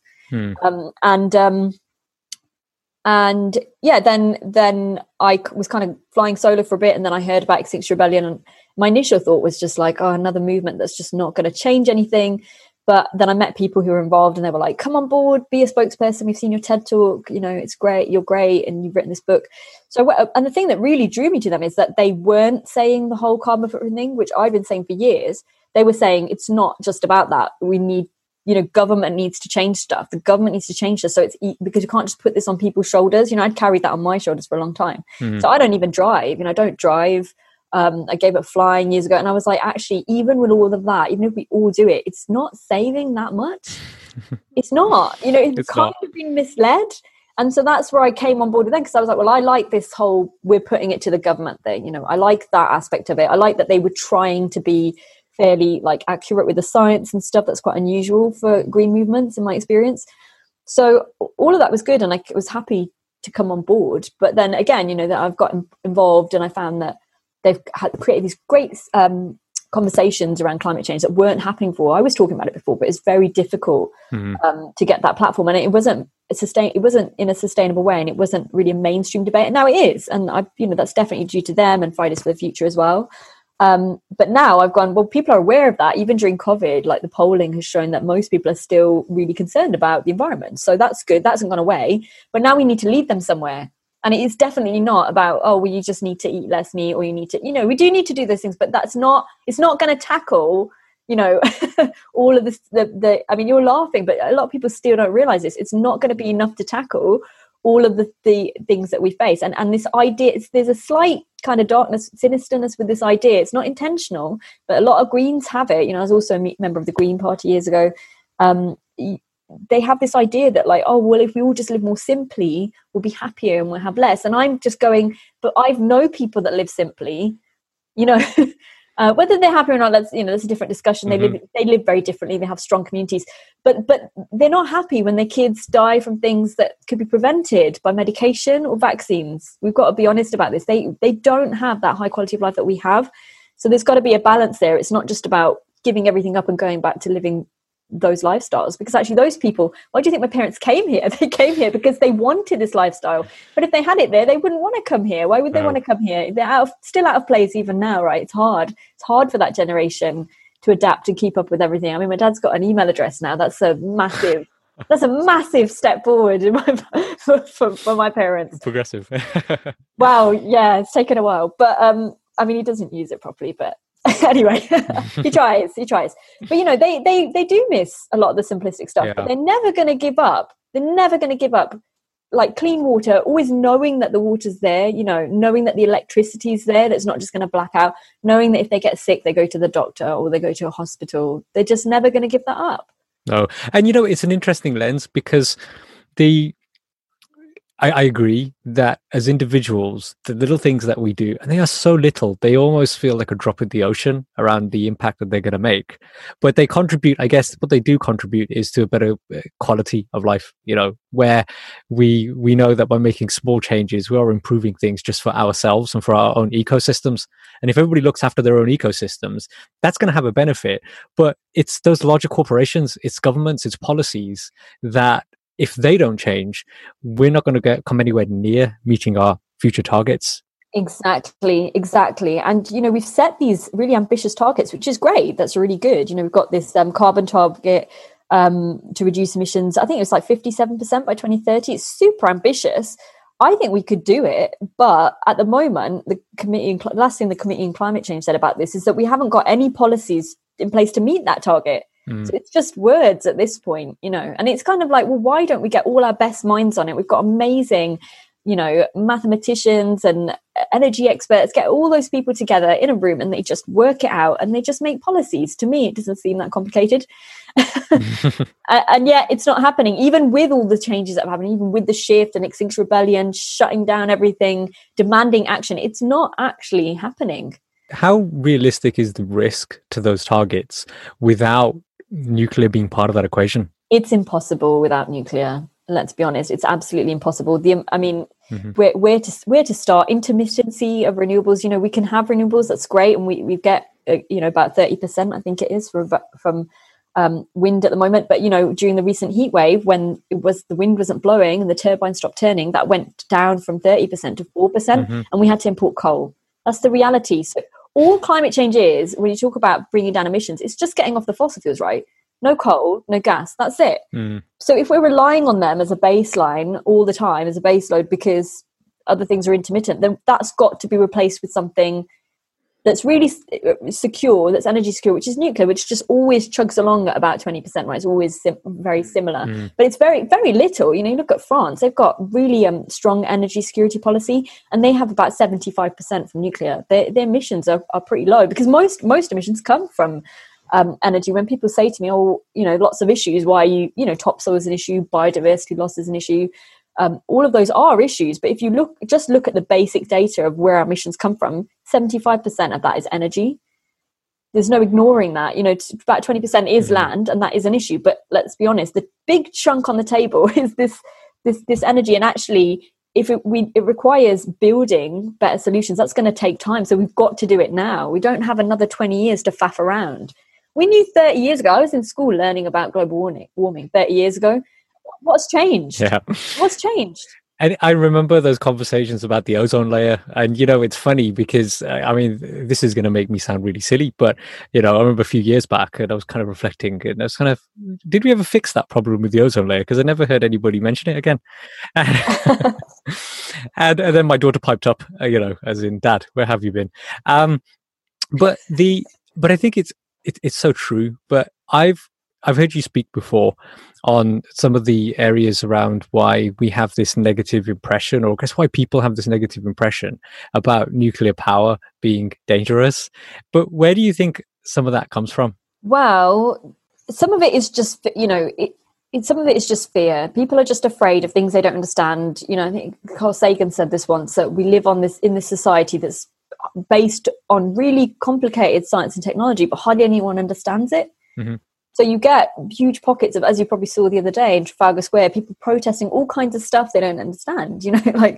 And yeah, then I was kind of flying solo for a bit, and then I heard about Extinction Rebellion, and my initial thought was just like, oh, another movement that's just not going to change anything. But then I met people who were involved and they were like, come on board, be a spokesperson. We've seen your TED talk, it's great. You're great. And you've written this book. So, and the thing that really drew me to them is that they weren't saying the whole carbon footprint thing, which I've been saying for years. They were saying it's not just about that. We need, government needs to change stuff. The government needs to change this. So it's because you can't just put this on people's shoulders. I'd carried that on my shoulders for a long time. So I don't even drive. I don't drive. I gave up flying years ago, and I was like, actually, even with all of that, even if we all do it, it's not saving that much. It's not, it's kind of been misled. And so that's where I came on board with them, because I was like, well, I like this whole, we're putting it to the government thing. I like that aspect of it. I like that they were trying to be fairly accurate with the science and stuff. That's quite unusual for green movements in my experience. So all of that was good, and I was happy to come on board. But then again, that I've got involved, and I found that they've created these great conversations around climate change that weren't happening before. I was talking about it before, but it's very difficult to get that platform, and it wasn't in a sustainable way, and it wasn't really a mainstream debate. And now it is, and that's definitely due to them and Fridays for the Future as well. But now I've gone, well, people are aware of that. Even during COVID, the polling has shown that most people are still really concerned about the environment. So that's good. That hasn't gone away. But now we need to lead them somewhere. And it is definitely not about, you just need to eat less meat, or you need to, we do need to do those things, but it's not going to tackle, all of this, you're laughing, but a lot of people still don't realize this. It's not going to be enough to tackle all of the things that we face. And this idea, there's a slight kind of darkness, sinisterness with this idea. It's not intentional, but a lot of Greens have it. I was also a member of the Green Party years ago. They have this idea that if we all just live more simply, we'll be happier and we'll have less. And I'm just going, but I know people that live simply, whether they're happy or not, that's a different discussion. They live very differently. They have strong communities, but they're not happy when their kids die from things that could be prevented by medication or vaccines. We've got to be honest about this. They don't have that high quality of life that we have. So there's got to be a balance there. It's not just about giving everything up and going back to living those lifestyles, because actually those people, why do you think my parents came here? They came here because they wanted this lifestyle, but if they had it there, they wouldn't want to come here. Why would they want to come here? They're still out of place even now, right? It's hard for that generation to adapt and keep up with everything. My dad's got an email address now. That's a massive step forward for my parents. Progressive. Wow, yeah, it's taken a while, but he doesn't use it properly, but anyway, he tries. But they do miss a lot of the simplistic stuff. But they're never going to give up. Clean water, always knowing that the water's there, knowing that the electricity's there, that's not just going to black out, knowing that if they get sick, they go to the doctor or they go to a hospital. They're just never going to give that up. No. And it's an interesting lens, because I agree that as individuals, the little things that we do, and they are so little, they almost feel like a drop in the ocean around the impact that they're going to make. But they contribute, I guess, what they do contribute is to a better quality of life, where we know that by making small changes, we are improving things just for ourselves and for our own ecosystems. And if everybody looks after their own ecosystems, that's going to have a benefit. But it's those larger corporations, it's governments, it's policies that, if they don't change, we're not going to come anywhere near meeting our future targets. Exactly. And, we've set these really ambitious targets, which is great. That's really good. We've got this carbon target to reduce emissions. I think it's 57% by 2030. It's super ambitious. I think we could do it. But at the moment, last thing the Committee on Climate Change said about this is that we haven't got any policies in place to meet that target. So it's just words at this point, and it's kind of well, why don't we get all our best minds on it? We've got amazing, mathematicians and energy experts, get all those people together in a room and they just work it out and they just make policies. To me, it doesn't seem that complicated. And yet it's not happening, even with all the changes that have happened, even with the shift and Extinction Rebellion, shutting down everything, demanding action. It's not actually happening. How realistic is the risk to those targets without nuclear being part of that equation? It's impossible without nuclear. Let's be honest, it's absolutely impossible. Where to start? Intermittency of renewables. We can have renewables. That's great, and we get about 30%. I think it is from wind at the moment. But during the recent heat wave, when the wind wasn't blowing and the turbines stopped turning, that went down from 30% to 4%, and we had to import coal. That's the reality. So all climate change is, when you talk about bringing down emissions, it's just getting off the fossil fuels, right? no coal, no gas. That's it. Mm. So if we're relying on them as a baseline all the time, as a base load, because other things are intermittent, then that's got to be replaced with something that's really secure, that's energy secure, which is nuclear, which just always chugs along at about 20%, right? It's always very similar. But it's very, very little. You know, you look at France, they've got really strong energy security policy, and they have about 75% from nuclear. Their emissions are pretty low, because most emissions come from energy. When people say to me, oh, you know, lots of issues, why you know, topsoil is an issue, biodiversity loss is an issue, all of those are issues. But if you look at the basic data of where our emissions come from, 75% of that is energy. There's no ignoring that. You know, about 20% is land, and that is an issue. But let's be honest, the big chunk on the table is this energy. And actually, if it requires building better solutions, that's going to take time. So we've got to do it now. We don't have another 20 years to faff around. We knew 30 years ago. I was in school learning about global warming 30 years ago. What's changed? Yeah. What's changed? And I remember those conversations about the ozone layer. And, you know, it's funny because, I mean, this is going to make me sound really silly, but, you know, I remember a few years back and I was kind of reflecting and I was kind of, did we ever fix that problem with the ozone layer? Because I never heard anybody mention it again. And then my daughter piped up, you know, as in, Dad, where have you been? But I think it's so true. But I've heard you speak before on some of the areas around why we have this negative impression, or I guess why people have this negative impression about nuclear power being dangerous. But where do you think some of that comes from? Well, some of it is just, you know, some of it is just fear. People are just afraid of things they don't understand. You know, I think Carl Sagan said this once, that we live in this society that's based on really complicated science and technology, but hardly anyone understands it. Mm-hmm. So you get huge pockets of, as you probably saw the other day in Trafalgar Square, people protesting all kinds of stuff they don't understand, you know, like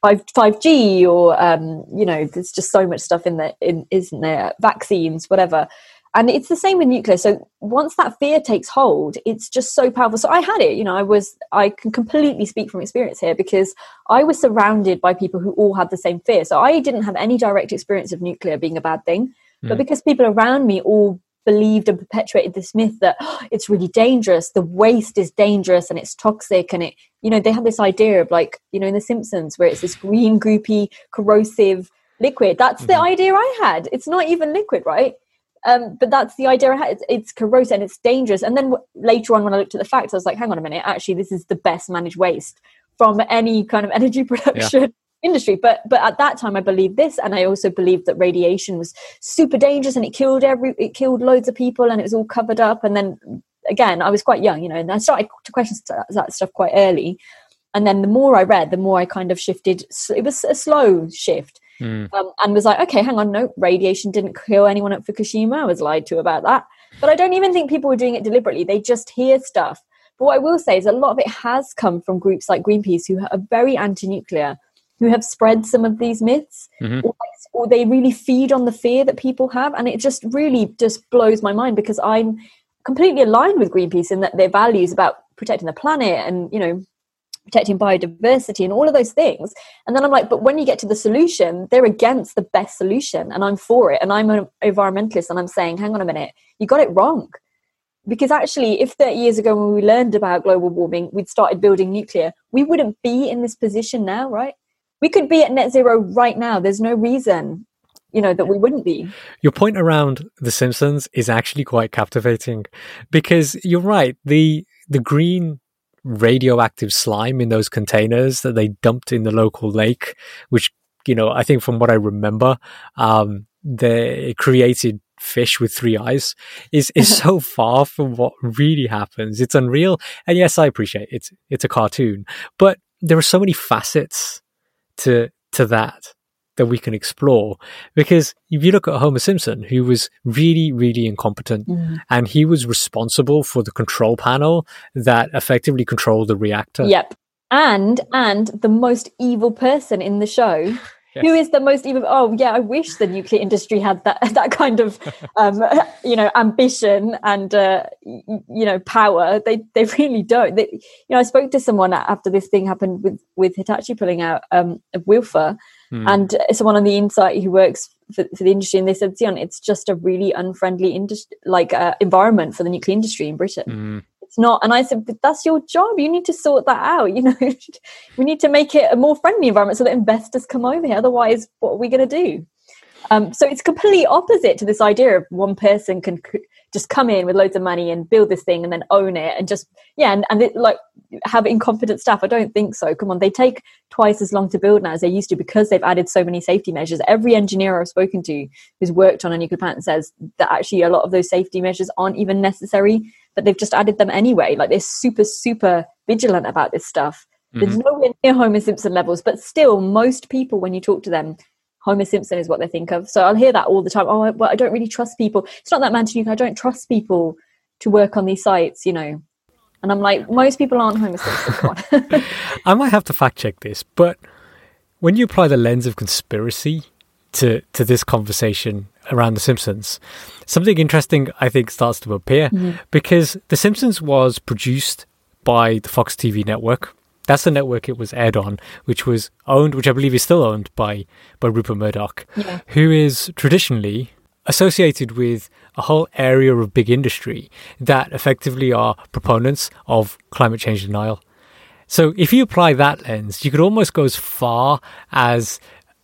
5G or, you know, there's just so much stuff isn't there, vaccines, whatever. And it's the same with nuclear. So once that fear takes hold, it's just so powerful. So I had it, you know, I can completely speak from experience here, because I was surrounded by people who all had the same fear. So I didn't have any direct experience of nuclear being a bad thing, but because people around me all believed and perpetuated this myth that it's really dangerous, the waste is dangerous and it's toxic, and it, you know, they have this idea of, like, you know, in The Simpsons, where it's this green, goopy, corrosive liquid. That's the idea I had. It's not even liquid, right? But that's the idea I had. It's corrosive and it's dangerous. And then later on, when I looked at the facts, I was like, hang on a minute, actually, this is the best managed waste from any kind of energy production industry. But at that time I believed this, and I also believed that radiation was super dangerous and it killed loads of people and it was all covered up. And then again, I was quite young, you know, and I started to question that stuff quite early. And then the more I read, the more I kind of shifted. It was a slow shift, and was like, okay, hang on, no, radiation didn't kill anyone at Fukushima. I was lied to about that. But I don't even think people were doing it deliberately. They just hear stuff. But what I will say is a lot of it has come from groups like Greenpeace, who are very anti-nuclear, who have spread some of these myths, or they really feed on the fear that people have. And it just really just blows my mind, because I'm completely aligned with Greenpeace in that their values about protecting the planet and, you know, protecting biodiversity and all of those things. And then I'm like, but when you get to the solution, they're against the best solution and I'm for it. And I'm an environmentalist and I'm saying, hang on a minute, you got it wrong. Because actually, if 30 years ago when we learned about global warming, we'd started building nuclear, we wouldn't be in this position now, right? We could be at net zero right now. There's no reason, you know, that we wouldn't be. Your point around The Simpsons is actually quite captivating, because you're right. The green radioactive slime in those containers that they dumped in the local lake, which, you know, I think from what I remember, they created fish with 3 eyes, is so far from what really happens. It's unreal. And yes, I appreciate it's a cartoon, but there are so many facets to that we can explore. Because if you look at Homer Simpson, who was really, really incompetent, and he was responsible for the control panel that effectively controlled the reactor. Yep. And the most evil person in the show. Yes. Who is the most evil? Oh yeah, I wish the nuclear industry had that kind of you know, ambition and you know, power. They really don't. You know, I spoke to someone after this thing happened with Hitachi pulling out of Wilfer, And someone on the inside who works for the industry, and they said, Zion, it's just a really unfriendly industry, environment for the nuclear industry in Britain. It's not. And I said, but that's your job. You need to sort that out. We need to make it a more friendly environment so that investors come over here. Otherwise, what are we going to do? So it's completely opposite to this idea of one person can just come in with loads of money and build this thing and then own it and just, and have incompetent staff. I don't think so. Come on, they take twice as long to build now as they used to because they've added so many safety measures. Every engineer I've spoken to who's worked on a nuclear plant says that actually a lot of those safety measures aren't even necessary, but they've just added them anyway. Like, they're super, super vigilant about this stuff. There's nowhere near Homer Simpson levels, but still most people, when you talk to them, Homer Simpson is what they think of. So I'll hear that all the time. Oh, well, I don't really trust people. It's not that Manchester Nuclear. I don't trust people to work on these sites, And I'm like, most people aren't Homer Simpson. I might have to fact check this, but when you apply the lens of conspiracy to this conversation around The Simpsons, something interesting, I think, starts to appear because The Simpsons was produced by the Fox TV network. That's the network it was aired on, which was owned, which I believe is still owned by Rupert Murdoch, who is traditionally associated with a whole area of big industry that effectively are proponents of climate change denial. So if you apply that lens, you could almost go as far as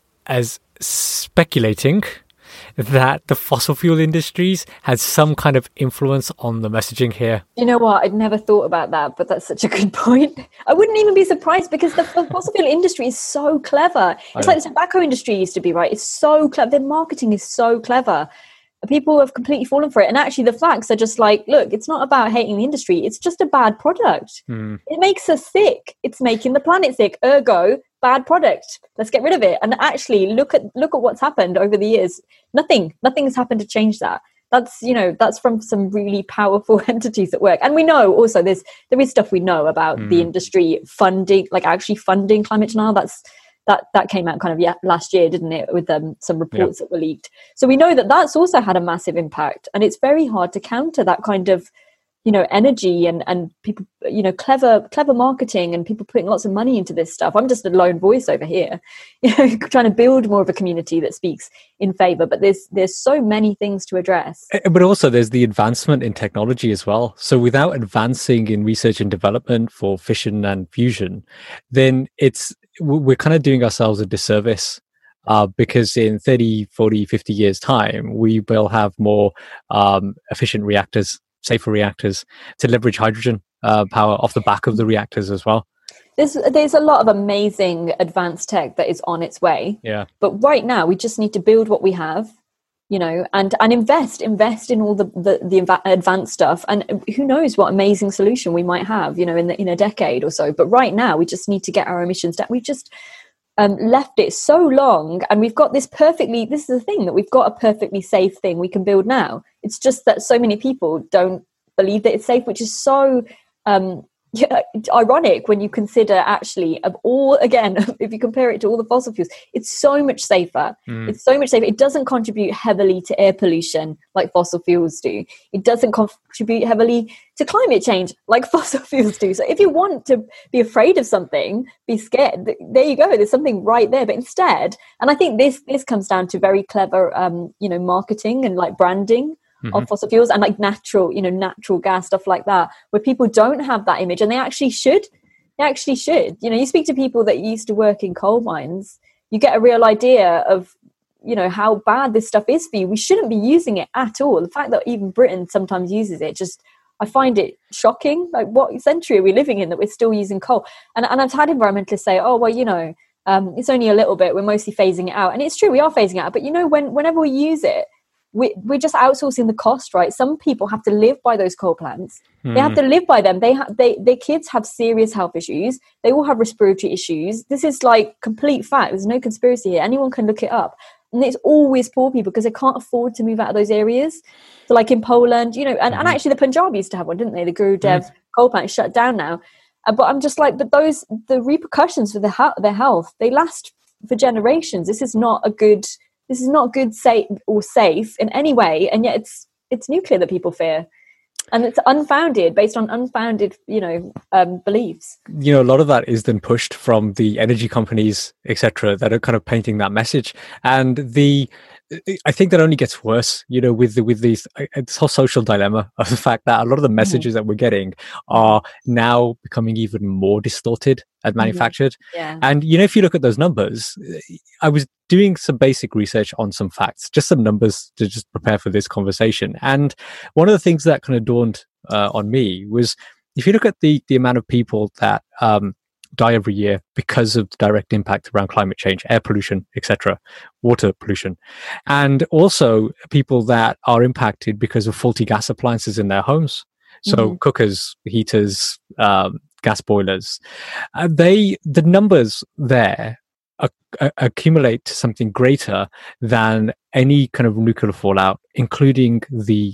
speculating that the fossil fuel industries had some kind of influence on the messaging here. You know what? I'd never thought about that, but that's such a good point. I wouldn't even be surprised because the fossil fuel industry is so clever. It's like the tobacco industry used to be, right? It's so clever. Their marketing is so clever. People have completely fallen for it. And actually the facts are just like, look, it's not about hating the industry. It's just a bad product. It makes us sick. It's making the planet sick. Ergo, bad product. Let's get rid of it. And actually look at what's happened over the years. Nothing has happened to change that. That's from some really powerful entities at work. And we know also there is stuff we know about the industry funding, like actually funding climate denial. That came out kind of last year, didn't it, with some reports that were leaked. So we know that that's also had a massive impact, and it's very hard to counter that kind of energy and people, clever marketing and people putting lots of money into this stuff. I'm just a lone voice over here, trying to build more of a community that speaks in favor. But there's so many things to address. But also there's the advancement in technology as well. So without advancing in research and development for fission and fusion, then we're kind of doing ourselves a disservice. Because in 30, 40, 50 years' time, we will have more efficient reactors, safer reactors to leverage hydrogen power off the back of the reactors as well. There's a lot of amazing advanced tech that is on its way. Yeah. But right now, we just need to build what we have, and invest in all the advanced stuff. And who knows what amazing solution we might have, in a decade or so. But right now, we just need to get our emissions down. We've just left it so long, and we've got this is the thing, that we've got a perfectly safe thing we can build now. It's just that so many people don't believe that it's safe, which is so ironic when you consider actually of all, again, if you compare it to all the fossil fuels, it's so much safer. It's so much safer. It doesn't contribute heavily to air pollution like fossil fuels do. It doesn't contribute heavily to climate change like fossil fuels do. So if you want to be afraid of something, be scared, there you go. There's something right there. But instead, and I think this comes down to very clever marketing and like branding of fossil fuels and like natural gas, stuff like that, where people don't have that image, and they actually should. You speak to people that used to work in coal mines, you get a real idea of how bad this stuff is for you. We shouldn't be using it at all. The fact that even Britain sometimes uses it, I find it shocking. Like, what century are we living in that we're still using coal? And I've had environmentalists say, oh well, it's only a little bit, we're mostly phasing it out. And it's true, we are phasing it out, but whenever we use it, we're just outsourcing the cost, right? Some people have to live by those coal plants. They have to live by them. Their kids have serious health issues. They all have respiratory issues. This is like complete fact. There's no conspiracy here. Anyone can look it up. And it's always poor people because they can't afford to move out of those areas. So like in Poland, and actually the Punjab used to have one, didn't they? The Gurudev coal plant is shut down now. But I'm just like, but the repercussions for their health, they last for generations. This is not good, safe in any way, and yet it's nuclear that people fear. And it's unfounded, based on unfounded, beliefs. A lot of that is then pushed from the energy companies, etc., that are kind of painting that message. And I think that only gets worse, with this whole social dilemma of the fact that a lot of the messages that we're getting are now becoming even more distorted and manufactured. Yeah. And, if you look at those numbers, I was doing some basic research on some facts, just some numbers to just prepare for this conversation. And one of the things that kind of dawned on me was, if you look at the amount of people that die every year because of the direct impact around climate change, air pollution, etc., water pollution, and also people that are impacted because of faulty gas appliances in their homes. So cookers, heaters, gas boilers, the numbers there accumulate to something greater than any kind of nuclear fallout, including the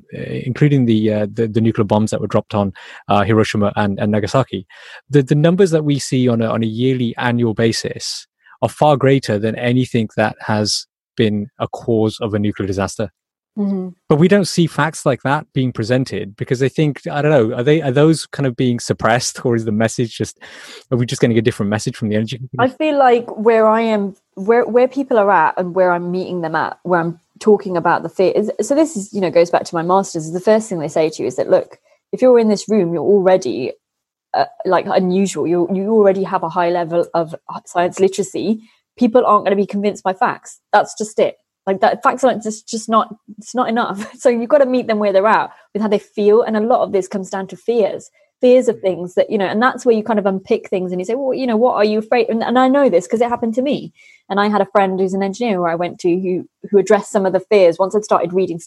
nuclear bombs that were dropped on Hiroshima and Nagasaki. The numbers that we see on a yearly annual basis are far greater than anything that has been a cause of a nuclear disaster. But we don't see facts like that being presented because I think, I don't know, are those kind of being suppressed, or is the message are we just getting a different message from the energy companies? I feel like where I am, where people are at and where I'm meeting them at, where I'm talking about the fear is, so this is, goes back to my master's, is the first thing they say to you is that, look, if you're in this room, you're already unusual. You already have a high level of science literacy. People aren't going to be convinced by facts. That's just it. Like that, facts are just not, it's not enough. So you've got to meet them where they're at with how they feel. And a lot of this comes down to fears of things that, and that's where you kind of unpick things and you say, well, what are you afraid? And I know this because it happened to me. And I had a friend who's an engineer where I went to who addressed some of the fears once I'd started reading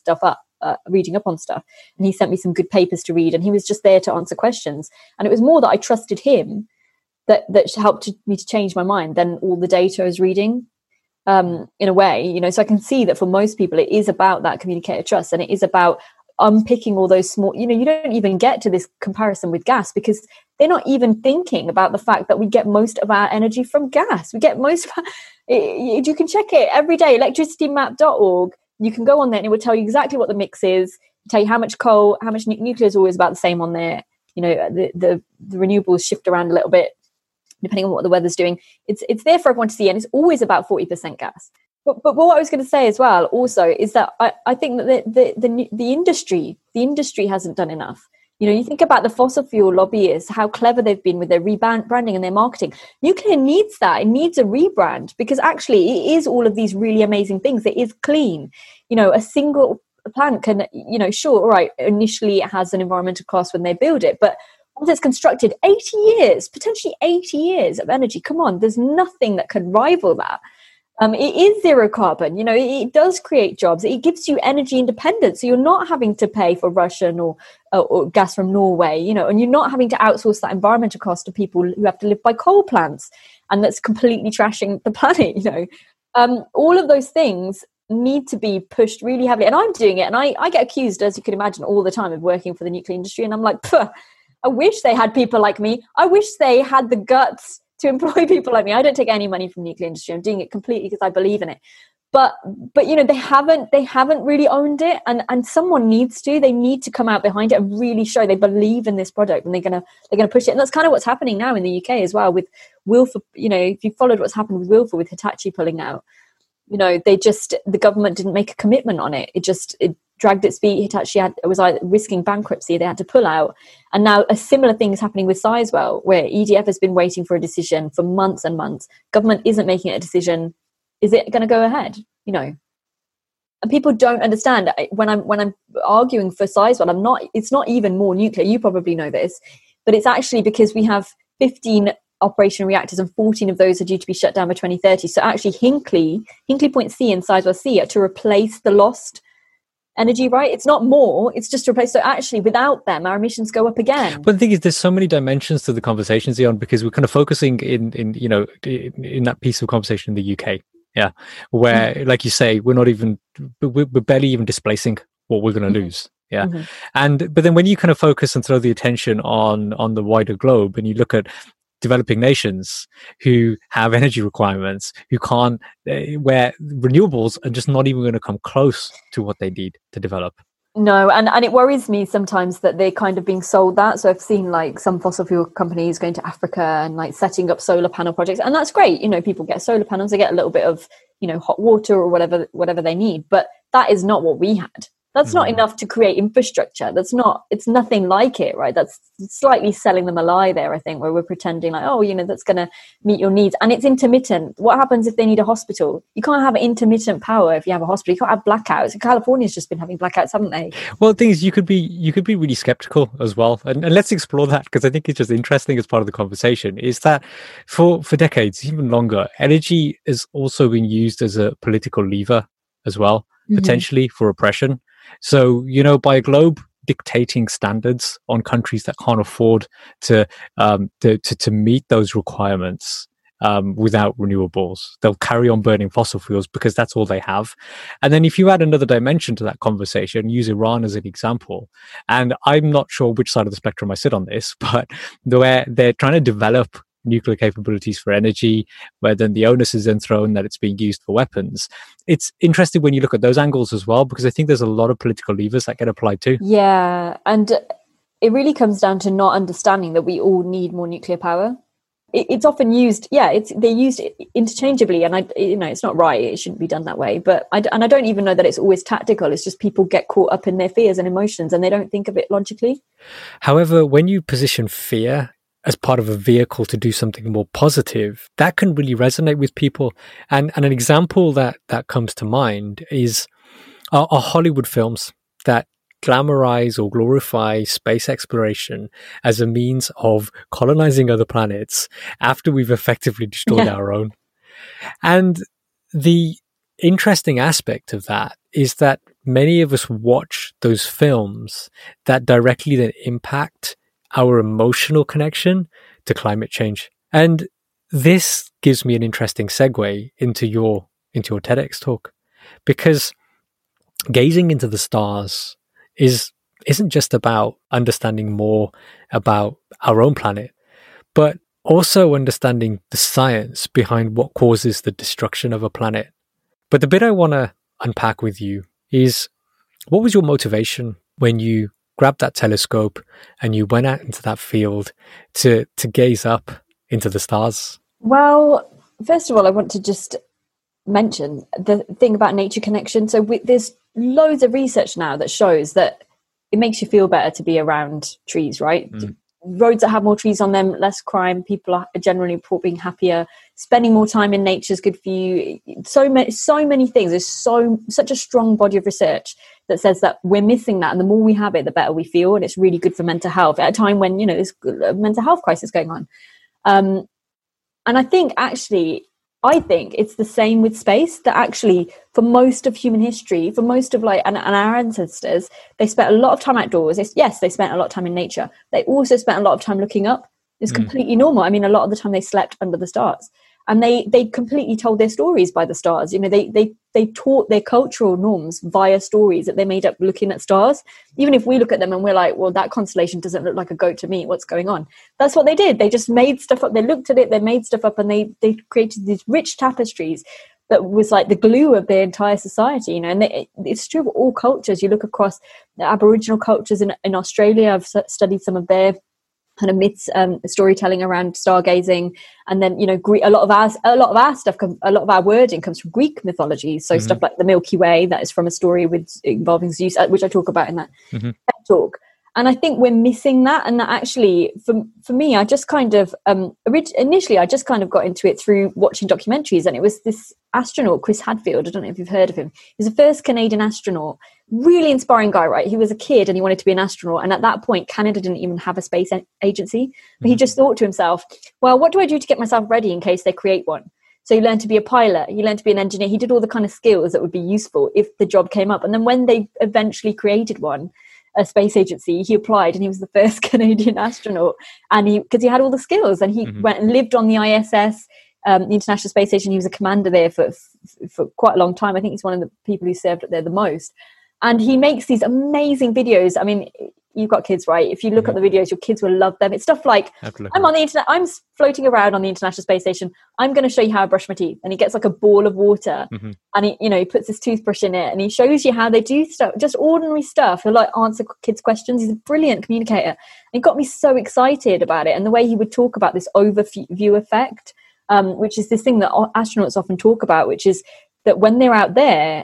up on stuff. And he sent me some good papers to read, and he was just there to answer questions. And it was more that I trusted him that helped me to change my mind than all the data I was reading. In a way, so I can see that for most people it is about that communicator trust, and it is about unpicking all those small, you don't even get to this comparison with gas because they're not even thinking about the fact that we get most of our energy from gas. We get most of you can check it every day, electricitymap.org. You can go on there and it will tell you exactly what the mix is, tell you how much coal, how much nuclear is always about the same on there. The renewables shift around a little bit depending on what the weather's doing. It's there for everyone to see, and it's always about 40% gas. But what I was going to say as well also is that I think that the industry hasn't done enough. You think about the fossil fuel lobbyists, how clever they've been with their rebranding and their marketing. Nuclear needs that. It needs a rebrand because actually it is all of these really amazing things. It is clean. A single plant can, sure, all right, initially it has an environmental cost when they build it, but once it's constructed, 80 years, potentially 80 years of energy. Come on, there's nothing that could rival that. It is zero carbon. It does create jobs. It gives you energy independence. So you're not having to pay for Russian or gas from Norway, and you're not having to outsource that environmental cost to people who have to live by coal plants, and that's completely trashing the planet. All of those things need to be pushed really heavily. And I'm doing it. And I get accused, as you can imagine, all the time of working for the nuclear industry. And I'm like, I wish they had people like me. I wish they had the guts to employ people like me. I don't take any money from the nuclear industry. I'm doing it completely because I believe in it. But they haven't really owned it, and someone needs to. They need to come out behind it and really show they believe in this product, and they're gonna push it. And that's kind of what's happening now in the UK as well with Wilfor. If you followed what's happened with Wilfor with Hitachi pulling out, the government didn't make a commitment on it. It dragged its feet. Hitachi was risking bankruptcy. They had to pull out. And now a similar thing is happening with Sizewell, where EDF has been waiting for a decision for months and months. Government isn't making a decision. Is it going to go ahead? And people don't understand. When I'm arguing for Sizewell, it's not even more nuclear. You probably know this, but it's actually because we have 15 operational reactors and 14 of those are due to be shut down by 2030. So actually Hinkley Point C and Sizewell C are to replace the lost energy, right? It's not more, it's just to replace. So actually without them our emissions go up again. But the thing is, there's so many dimensions to the conversation, Zion, because we're kind of focusing in that piece of conversation in the UK, where like you say, we're barely even displacing what we're going to lose. But then when you kind of focus and throw the attention on the wider globe, and you look at developing nations who have energy requirements, who can't, where renewables are just not even going to come close to what they need to develop. No, and it worries me sometimes that they're kind of being sold that. So I've seen like some fossil fuel companies going to Africa and like setting up solar panel projects, and that's great. You know, people get solar panels, they get a little bit of, you know, hot water or whatever they need, but that is not what we had. That's not enough to create infrastructure. It's nothing like it, right? That's slightly selling them a lie there, I think, where we're pretending like, oh, you know, that's going to meet your needs. And it's intermittent. What happens if they need a hospital? You can't have intermittent power if you have a hospital. You can't have blackouts. California's just been having blackouts, haven't they? Well, the thing is, you could be really skeptical as well. And let's explore that, because I think it's just interesting as part of the conversation, is that for decades, even longer, energy has also been used as a political lever as well, potentially for oppression. So, you know, by a globe dictating standards on countries that can't afford to meet those requirements without renewables, they'll carry on burning fossil fuels because that's all they have. And then if you add another dimension to that conversation, use Iran as an example, and I'm not sure which side of the spectrum I sit on this, but where they're trying to develop nuclear capabilities for energy, where then the onus is then thrown that it's being used for weapons. It's interesting when you look at those angles as well, because I think there's a lot of political levers that get applied too. Yeah, and it really comes down to not understanding that we all need more nuclear power. It's often used, they're used interchangeably, and it's not right. It shouldn't be done that way. But I don't even know that it's always tactical. It's just people get caught up in their fears and emotions, and they don't think of it logically. However, when you position fear as part of a vehicle to do something more positive, that can really resonate with people. And an example that comes to mind is are Hollywood films that glamorize or glorify space exploration as a means of colonizing other planets after we've effectively destroyed our own. And the interesting aspect of that is that many of us watch those films that directly then impact our emotional connection to climate change. And this gives me an interesting segue into your TEDx talk, because gazing into the stars isn't just about understanding more about our own planet, but also understanding the science behind what causes the destruction of a planet. But the bit I want to unpack with you is, what was your motivation when you grabbed that telescope and you went out into that field to gaze up into the stars? Well, first of all, I want to just mention the thing about nature connection. So there's loads of research now that shows that it makes you feel better to be around trees, right? Roads that have more trees on them, less crime, people are generally being happier, spending more time in nature is good for you. So many things. There's such a strong body of research that says that we're missing that, and the more we have it, the better we feel, and it's really good for mental health at a time when, you know, there's a mental health crisis going on. And I think it's the same with space, that actually for most of human history, for most of and our ancestors, they spent a lot of time outdoors. Yes, they spent a lot of time in nature. They also spent a lot of time looking up. It's completely normal. I mean, a lot of the time they slept under the stars, and they completely told their stories by the stars. You know, they taught their cultural norms via stories that they made up looking at stars. Even if we look at them and we're like, well, that constellation doesn't look like a goat to me, what's going on? That's what they did. They just made stuff up. They looked at it, they made stuff up, and they created these rich tapestries that was like the glue of their entire society, you know. And it's true of all cultures. You look across the Aboriginal cultures in Australia. I've studied some of their kind of myths, storytelling around stargazing, and then, you know, a lot of our stuff, a lot of our wording comes from Greek mythology. So stuff like the Milky Way, that is from a story involving Zeus, which I talk about in that talk. And I think we're missing that. And that actually, for me, I just kind of initially I just kind of got into it through watching documentaries, and it was this astronaut, Chris Hadfield. I don't know if you've heard of him. He's the first Canadian astronaut. Really inspiring guy, right? He was a kid and he wanted to be an astronaut. And at that point, Canada didn't even have a space agency. But he just thought to himself, well, what do I do to get myself ready in case they create one? So he learned to be a pilot. He learned to be an engineer. He did all the kind of skills that would be useful if the job came up. And then when they eventually created one, a space agency, he applied, and he was the first Canadian astronaut. And because he had all the skills, and he went and lived on the ISS, the International Space Station. He was a commander there for quite a long time. I think he's one of the people who served there the most. And he makes these amazing videos. I mean, you've got kids, right? If you look at the videos, your kids will love them. It's stuff like, I'm on the internet, I'm floating around on the International Space Station. I'm going to show you how I brush my teeth. And he gets like a ball of water and he puts his toothbrush in it and he shows you how they do stuff, just ordinary stuff. He'll like answer kids' questions. He's a brilliant communicator. And he got me so excited about it. And the way he would talk about this overview effect, which is this thing that astronauts often talk about, which is that when they're out there,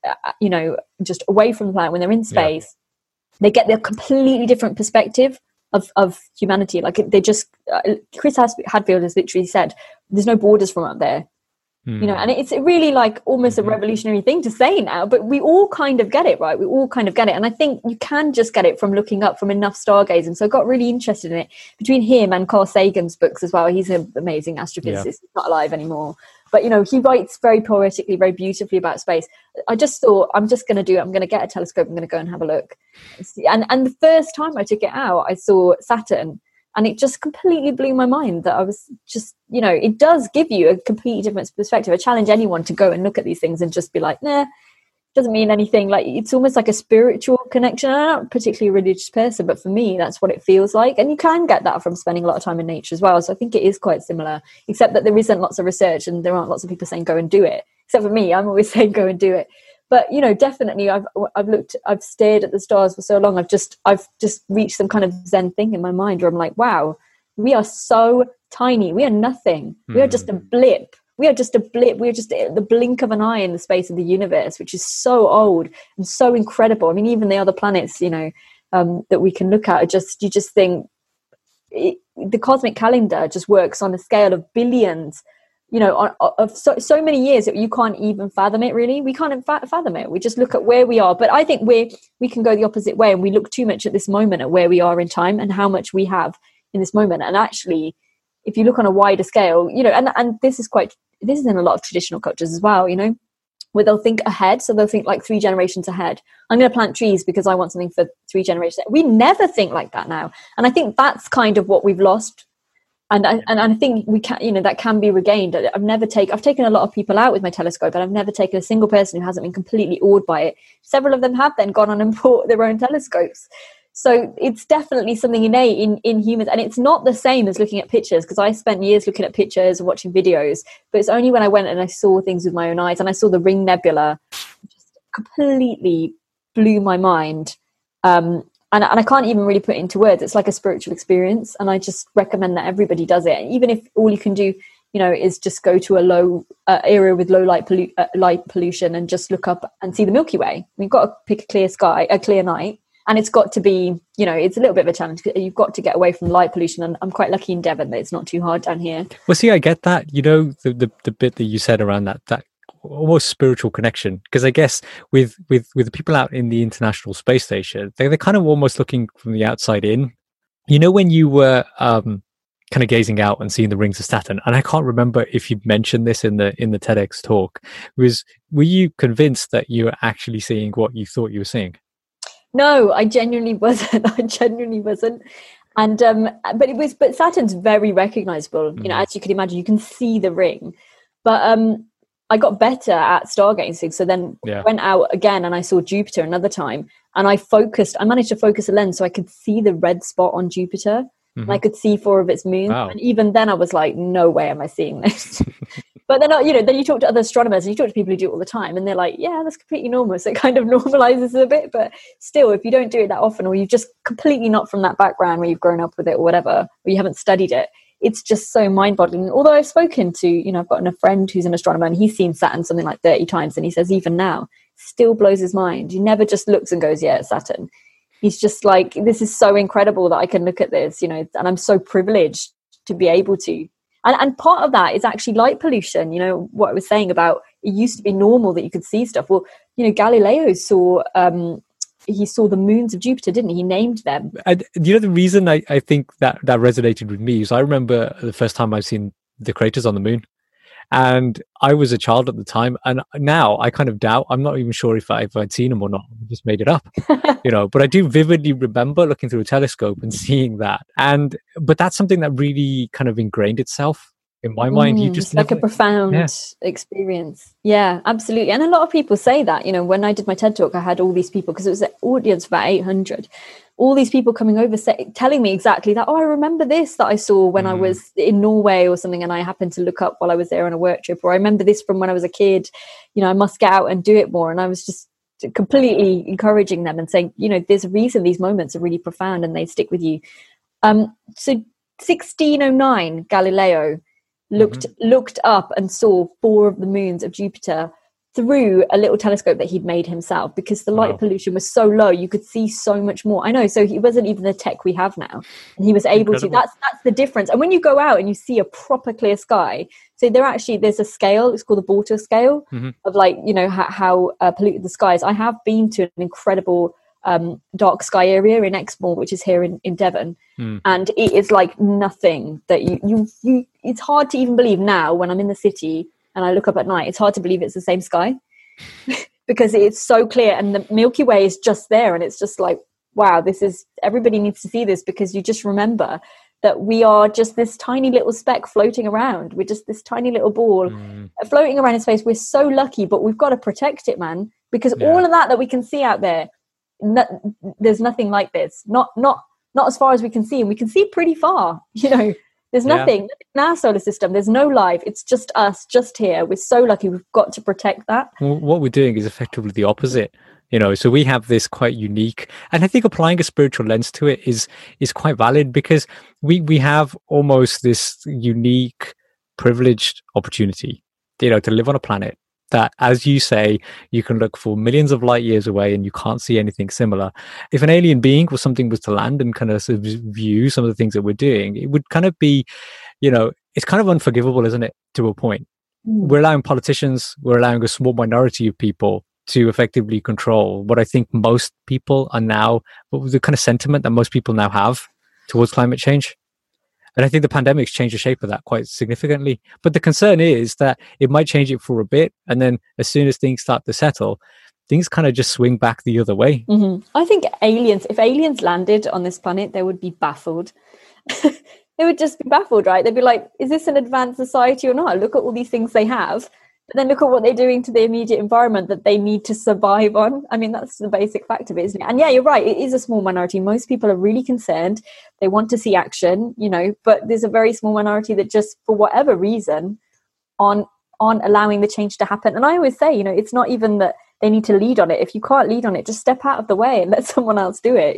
just away from the planet, when they're in space, they get their completely different perspective of humanity. Like they just, Chris Hadfield has literally said, there's no borders from up there. And it's really like almost a revolutionary thing to say now, but we all kind of get it, right? We all kind of get it. And I think you can just get it from looking up from enough stargazing. So I got really interested in it between him and Carl Sagan's books as well. He's an amazing astrophysicist. He's not alive anymore. But, he writes very poetically, very beautifully about space. I just thought, I'm going to get a telescope. I'm going to go and have a look. And the first time I took it out, I saw Saturn. And it just completely blew my mind that I was just, it does give you a completely different perspective. I challenge anyone to go and look at these things and just be like, nah, doesn't mean anything. Like it's almost like a spiritual connection. I'm not particularly a religious person, but for me, that's what it feels like. And you can get that from spending a lot of time in nature as well. So I think it is quite similar, except that there isn't lots of research and there aren't lots of people saying go and do it. Except for me, I'm always saying go and do it. But definitely, I've stared at the stars for so long. I've just reached some kind of Zen thing in my mind where I'm like, wow, we are so tiny. We are nothing. We are just a blip. We are just a blip. We are just the blink of an eye in the space of the universe, which is so old and so incredible. I mean, even the other planets, that we can look at, you just think the cosmic calendar just works on a scale of billions. Of so many years that you can't even fathom it, really. We can't fathom it. We just look at where we are. But I think we can go the opposite way and we look too much at this moment at where we are in time and how much we have in this moment. And actually, if you look on a wider scale, and this is in a lot of traditional cultures as well, where they'll think ahead. So they'll think like 3 generations ahead. I'm going to plant trees because I want something for 3 generations ahead. We never think like that now. And I think that's kind of what we've lost. And I think we can, that can be regained. I've taken a lot of people out with my telescope, and I've never taken a single person who hasn't been completely awed by it. Several of them have then gone on and bought their own telescopes. So it's definitely something innate in humans. And it's not the same as looking at pictures, because I spent years looking at pictures and watching videos, but it's only when I went and I saw things with my own eyes, and I saw the Ring Nebula, just completely blew my mind. And I can't even really put it into words. It's like a spiritual experience. And I just recommend that everybody does it. Even if all you can do, is just go to a low area with low light pollution and just look up and see the Milky Way. We've got to pick a clear night. And it's got to be, it's a little bit of a challenge. You've got to get away from light pollution. And I'm quite lucky in Devon that it's not too hard down here. Well, see, I get that, the bit that you said around that almost spiritual connection, because I guess with the people out in the International Space Station, they're kind of almost looking from the outside in. When you were kind of gazing out and seeing the rings of Saturn, and I can't remember if you mentioned this in the TEDx talk, were you convinced that you were actually seeing what you thought you were seeing? No, I genuinely wasn't. And but Saturn's very recognizable. As you can imagine, you can see the ring. But I got better at stargazing. So then went out again and I saw Jupiter another time, and I managed to focus a lens so I could see the red spot on Jupiter. And I could see 4 of its moons. Wow. And even then I was like, no way am I seeing this. But then, then you talk to other astronomers and you talk to people who do it all the time, and they're like, yeah, that's completely normal. So it kind of normalizes a bit. But still, if you don't do it that often, or you're just completely not from that background where you've grown up with it or whatever, or you haven't studied it, it's just so mind-boggling. Although I've spoken to, I've gotten a friend who's an astronomer, and he's seen Saturn something like 30 times. And he says even now, still blows his mind. He never just looks and goes, yeah, it's Saturn. He's just like, this is so incredible that I can look at this, and I'm so privileged to be able to. And part of that is actually light pollution. What I was saying about it used to be normal that you could see stuff. Well, Galileo saw the moons of Jupiter, didn't he? He named them. And the reason I think that resonated with me is I remember the first time I've seen the craters on the moon. And I was a child at the time, and now I kind of doubt. I'm not even sure if I'd seen them or not. I just made it up, But I do vividly remember looking through a telescope and seeing that. But that's something that really kind of ingrained itself in my mind. You just like a profound experience. Yeah, absolutely. And a lot of people say that. When I did my TED talk, I had all these people, because it was an audience of about 800. all these people coming over telling me exactly that. Oh, I remember this that I saw when I was in Norway or something, and I happened to look up while I was there on a work trip. Or I remember this from when I was a kid. I must get out and do it more. And I was just completely encouraging them and saying, there's a reason these moments are really profound and they stick with you. So 1609, Galileo looked up and saw 4 of the moons of Jupiter through a little telescope that he'd made himself, because the light pollution was so low, you could see so much more. I know, so he wasn't even the tech we have now, and he was able to. That's the difference. And when you go out and you see a proper clear sky, so there's a scale, it's called the Bortle scale, of how polluted the sky is. I have been to an incredible dark sky area in Exmoor, which is here in Devon, and it is like nothing that you it's hard to even believe now when I'm in the city and I look up at night. It's hard to believe it's the same sky because it's so clear, and the Milky Way is just there, and it's just like, wow, everybody needs to see this, because you just remember that we are just this tiny little speck floating around. We're just this tiny little ball floating around in space. We're so lucky, but we've got to protect it, man, because all of that we can see out there, there's nothing like this. Not as far as we can see, and we can see pretty far. There's nothing in our solar system. There's no life. It's just us, just here. We're so lucky. We've got to protect that. Well, what we're doing is effectively the opposite. So we have this quite unique, and I think applying a spiritual lens to it is quite valid, because we have almost this unique, privileged opportunity, to live on a planet that, as you say, you can look for millions of light years away and you can't see anything similar. If an alien being or something was to land and kind of view some of the things that we're doing, it would kind of be, it's kind of unforgivable, isn't it, to a point? We're allowing politicians, we're allowing a small minority of people to effectively control what I think most people are now, the kind of sentiment that most people now have towards climate change. And I think the pandemic's changed the shape of that quite significantly. But the concern is that it might change it for a bit, and then as soon as things start to settle, things kind of just swing back the other way. I think if aliens landed on this planet, they would be baffled. They would just be baffled, right? They'd be like, is this an advanced society or not? Look at all these things they have. But then look at what they're doing to the immediate environment that they need to survive on. I mean, that's the basic fact of it, isn't it? And yeah, you're right. It is a small minority. Most people are really concerned. They want to see action, but there's a very small minority that just, for whatever reason, aren't allowing the change to happen. And I always say, it's not even that they need to lead on it. If you can't lead on it, just step out of the way and let someone else do it,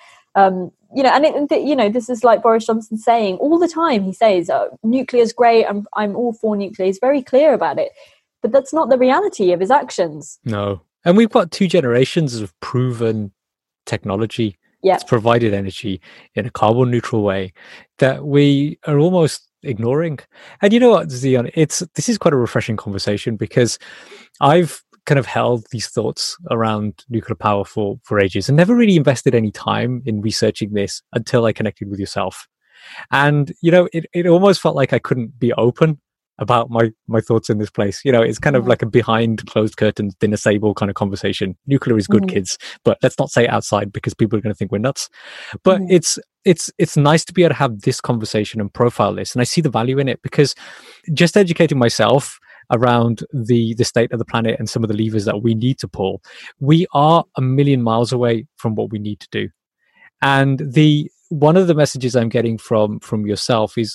this is like Boris Johnson saying all the time. He says, nuclear is great. I'm all for nuclear. He's very clear about it. But that's not the reality of his actions. No. And we've got 2 generations of proven technology that's provided energy in a carbon neutral way that we are almost ignoring. And you know what, Zion, this is quite a refreshing conversation, because I've kind of held these thoughts around nuclear power for ages and never really invested any time in researching this until I connected with yourself. And, it almost felt like I couldn't be open about my thoughts in this place. It's kind of like a behind closed curtains dinner table kind of conversation. Nuclear is good, kids, but let's not say it outside because people are going to think we're nuts. But it's nice to be able to have this conversation and profile this. And I see the value in it, because just educating myself around the state of the planet and some of the levers that we need to pull, we are a million miles away from what we need to do. And one of the messages I'm getting from yourself is,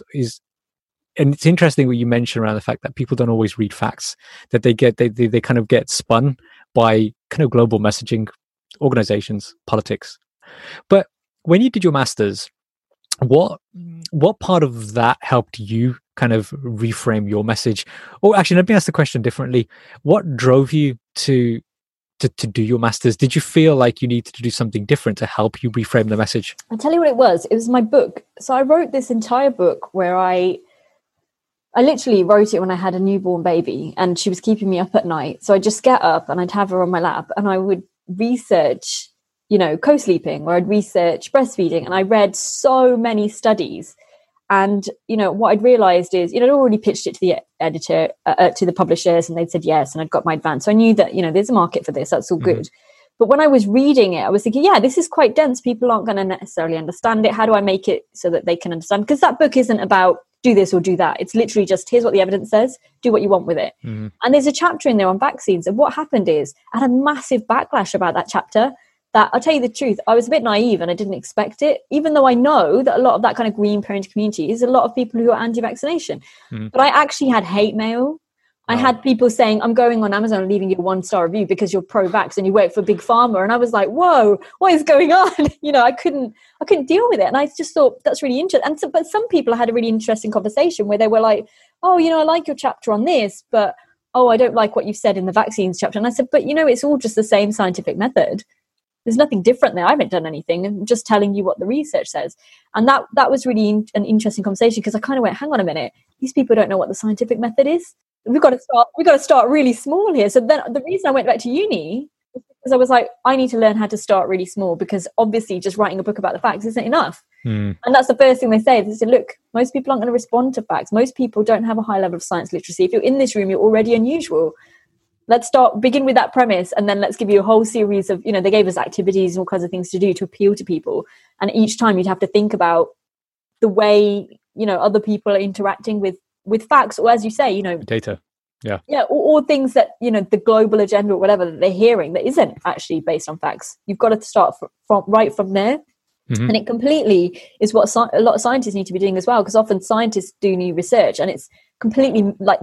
and it's interesting what you mentioned around the fact that people don't always read facts, that they kind of get spun by kind of global messaging organizations, politics. But when you did your master's, what part of that helped you kind of reframe your message? Or actually, let me ask the question differently. What drove you to do your master's? Did you feel like you needed to do something different to help you reframe the message? I'll tell you what it was. It was my book. So I wrote this entire book where I literally wrote it when I had a newborn baby and she was keeping me up at night. So I'd just get up and I'd have her on my lap and I would research, co-sleeping, or I'd research breastfeeding. And I read so many studies. And, what I'd realized is, I'd already pitched it to the editor, to the publishers, and they'd said yes. And I'd got my advance. So I knew that, there's a market for this. That's all good. But when I was reading it, I was thinking, this is quite dense. People aren't going to necessarily understand it. How do I make it so that they can understand? Because that book isn't about do this or do that. It's literally just, here's what the evidence says, do what you want with it. And there's a chapter in there on vaccines. And what happened is I had a massive backlash about that chapter that I'll tell you the truth, I was a bit naive and I didn't expect it, even though I know that a lot of that kind of green parenting community is a lot of people who are anti-vaccination. But I actually had hate mail. I had people saying, I'm going on Amazon and leaving you a 1-star review because you're pro-vax and you work for Big Pharma. And I was like, whoa, what is going on? I couldn't deal with it. And I just thought that's really interesting. And so, but some people had a really interesting conversation where they were like, oh, I like your chapter on this, but I don't like what you've said in the vaccines chapter. And I said, but it's all just the same scientific method. There's nothing different there. I haven't done anything. I'm just telling you what the research says. And that was really an interesting conversation, because I kind of went, hang on a minute, these people don't know what the scientific method is. We've got to start really small here. So then the reason I went back to uni was because I was like, I need to learn how to start really small, because obviously just writing a book about the facts isn't enough. And that's the first thing they say. They say, look, most people aren't going to respond to facts. Most people don't have a high level of science literacy. If you're in this room, you're already unusual. Let's begin with that premise, and then let's give you a whole series of, they gave us activities and all kinds of things to do to appeal to people. And each time you'd have to think about the way, other people are interacting with facts, or as you say, data. Yeah. Or things that, the global agenda or whatever that they're hearing that isn't actually based on facts. You've got to start from there. And it completely is what a lot of scientists need to be doing as well, because often scientists do new research and it's completely like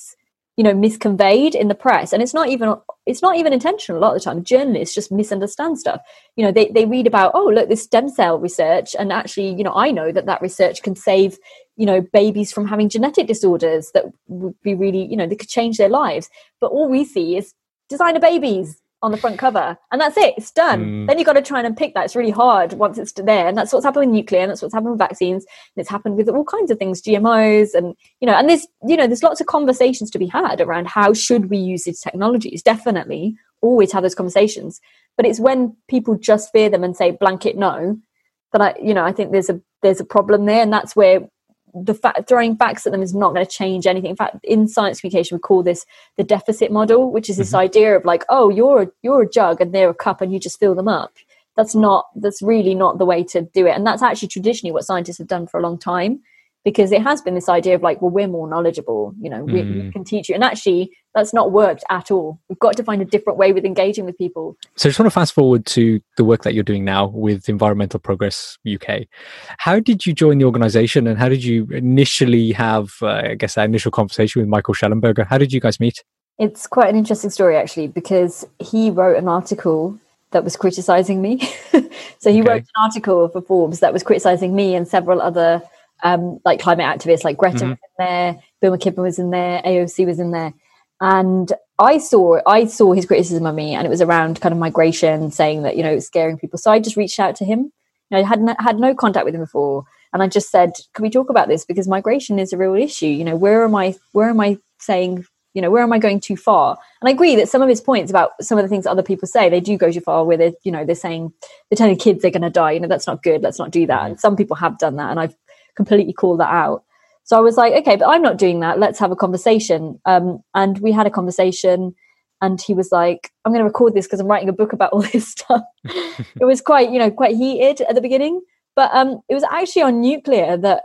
misconveyed in the press, and it's not even intentional. A lot of the time journalists just misunderstand stuff. They read about, oh look, this stem cell research, and actually I know that research can save babies from having genetic disorders that would be really they could change their lives, but all we see is designer babies on the front cover, and that's it, it's done. Then you've got to try and unpick that. It's really hard once it's there, and that's what's happened with nuclear, and that's what's happened with vaccines, and it's happened with all kinds of things, GMOs, and and there's lots of conversations to be had around how should we use these technologies. Definitely always have those conversations, but it's when people just fear them and say blanket no that I think there's a problem there, and that's where throwing facts at them is not going to change anything. In fact, in science communication, we call this the deficit model, which is this idea of like, oh, you're a jug and they're a cup and you just fill them up. That's really not the way to do it. And that's actually traditionally what scientists have done for a long time, because it has been this idea of like, well, we're more knowledgeable, we can teach you. And actually that's not worked at all. We've got to find a different way with engaging with people. So I just want to fast forward to the work that you're doing now with Environmental Progress UK. How did you join the organization, and how did you initially have, that initial conversation with Michael Shellenberger? How did you guys meet? It's quite an interesting story, actually, because he wrote an article that was criticizing me. So he wrote an article for Forbes that was criticizing me and several other like climate activists, like Greta was in there, Bill McKibben was in there, AOC was in there. And I saw his criticism of me, and it was around kind of migration, saying that, it's scaring people. So I just reached out to him. I had no contact with him before. And I just said, can we talk about this? Because migration is a real issue. Where am I saying, where am I going too far? And I agree that some of his points about some of the things that other people say, they do go too far, where they're saying, they're telling kids they're going to die. That's not good. Let's not do that. And some people have done that, and I've completely called that out. So I was like, okay, but I'm not doing that. Let's have a conversation. And we had a conversation, and he was like, I'm going to record this because I'm writing a book about all this stuff. It was quite heated at the beginning, but it was actually on nuclear that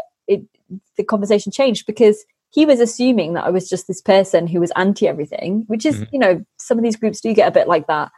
the conversation changed, because he was assuming that I was just this person who was anti everything, which is, some of these groups do get a bit like that.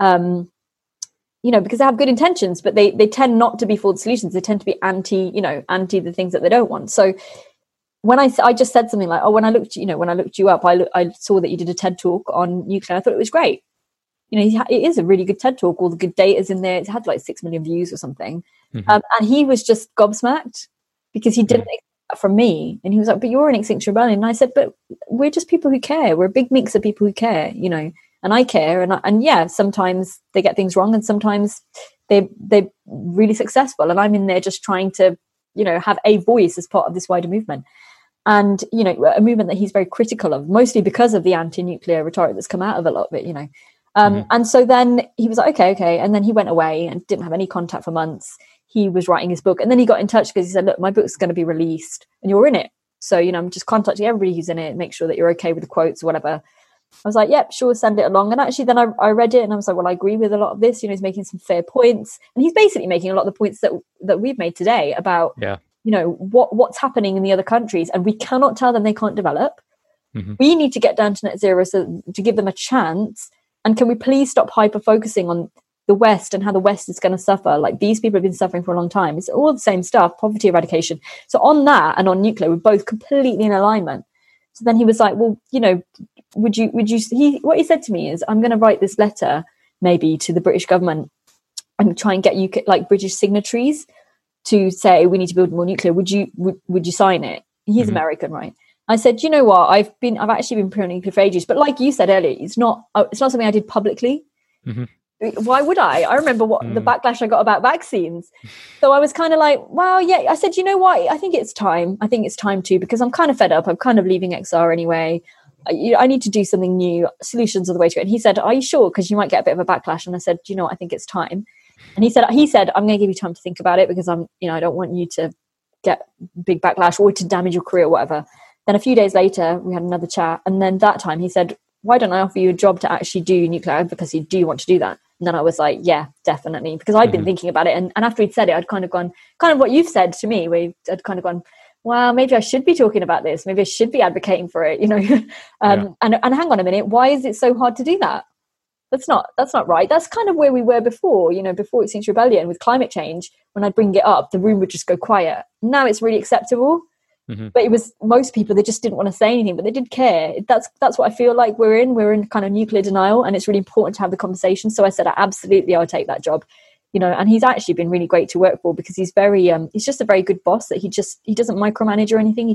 Because they have good intentions, but they tend not to be for the solutions. They tend to be anti the things that they don't want. So when I just said something like, oh, when I looked you up, I saw that you did a TED talk on nuclear. I thought it was great. It is a really good TED talk. All the good data's in there. It had like 6 million views or something. And he was just gobsmacked, because he didn't expect that from me. And he was like, but you're an Extinction Rebellion. And I said, but we're just people who care. We're a big mix of people who care, and I care. And yeah, sometimes they get things wrong, and sometimes they're really successful. And I'm in there just trying to, have a voice as part of this wider movement. And, a movement that he's very critical of, mostly because of the anti-nuclear rhetoric that's come out of a lot of it, And so then he was like, okay. And then he went away and didn't have any contact for months. He was writing his book, and then he got in touch because he said, look, my book's going to be released and you're in it. So, I'm just contacting everybody who's in it, make sure that you're okay with the quotes or whatever. I was like, yep, sure, send it along. And actually then I read it, and I was like, well, I agree with a lot of this. He's making some fair points, and he's basically making a lot of the points that we've made today about, what's happening in the other countries, and we cannot tell them they can't develop. We need to get down to net zero to give them a chance. And can we please stop hyper focusing on the West and how the West is going to suffer. Like, these people have been suffering for a long time. It's all the same stuff, poverty eradication. So on that and on nuclear, we're both completely in alignment. So then he was like, well, you know, what he said to me is, I'm going to write this letter maybe to the British government and try and get UK, like British signatories, to say we need to build more nuclear. Would you sign it? He's American, right? I said, you know what? I've actually been pro-nuclear for ages, but like you said earlier, it's not something I did publicly. Why would I? I remember the backlash I got about vaccines. So I was kind of like, well, yeah. I said, you know what? I think it's time. I think it's time too, because I'm kind of fed up. I'm kind of leaving XR anyway. I need to do something new. Solutions are the way to it. And he said, are you sure? Because you might get a bit of a backlash. And I said, you know what? I think it's time. And he said, I'm going to give you time to think about it, because I don't want you to get big backlash or to damage your career or whatever. Then a few days later, we had another chat. And then that time he said, why don't I offer you a job to actually do nuclear advocacy? Do you want to do that? And then I was like, yeah, definitely. Because I'd been thinking about it. And after he'd said it, I'd kind of gone, kind of what you've said to me, where I'd kind of gone, well, maybe I should be talking about this. Maybe I should be advocating for it, you know. And hang on a minute, why is it so hard to do that? That's not right. That's kind of where we were before, you know, before Extinction Rebellion with climate change. When I'd bring it up, the room would just go quiet. Now it's really acceptable. But it was most people, they just didn't want to say anything, but they did care. That's what I feel like we're in kind of nuclear denial, and it's really important to have the conversation. So I said, absolutely, I'll take that job, you know. And he's actually been really great to work for, because he's very he's just a very good boss. That he doesn't micromanage or anything.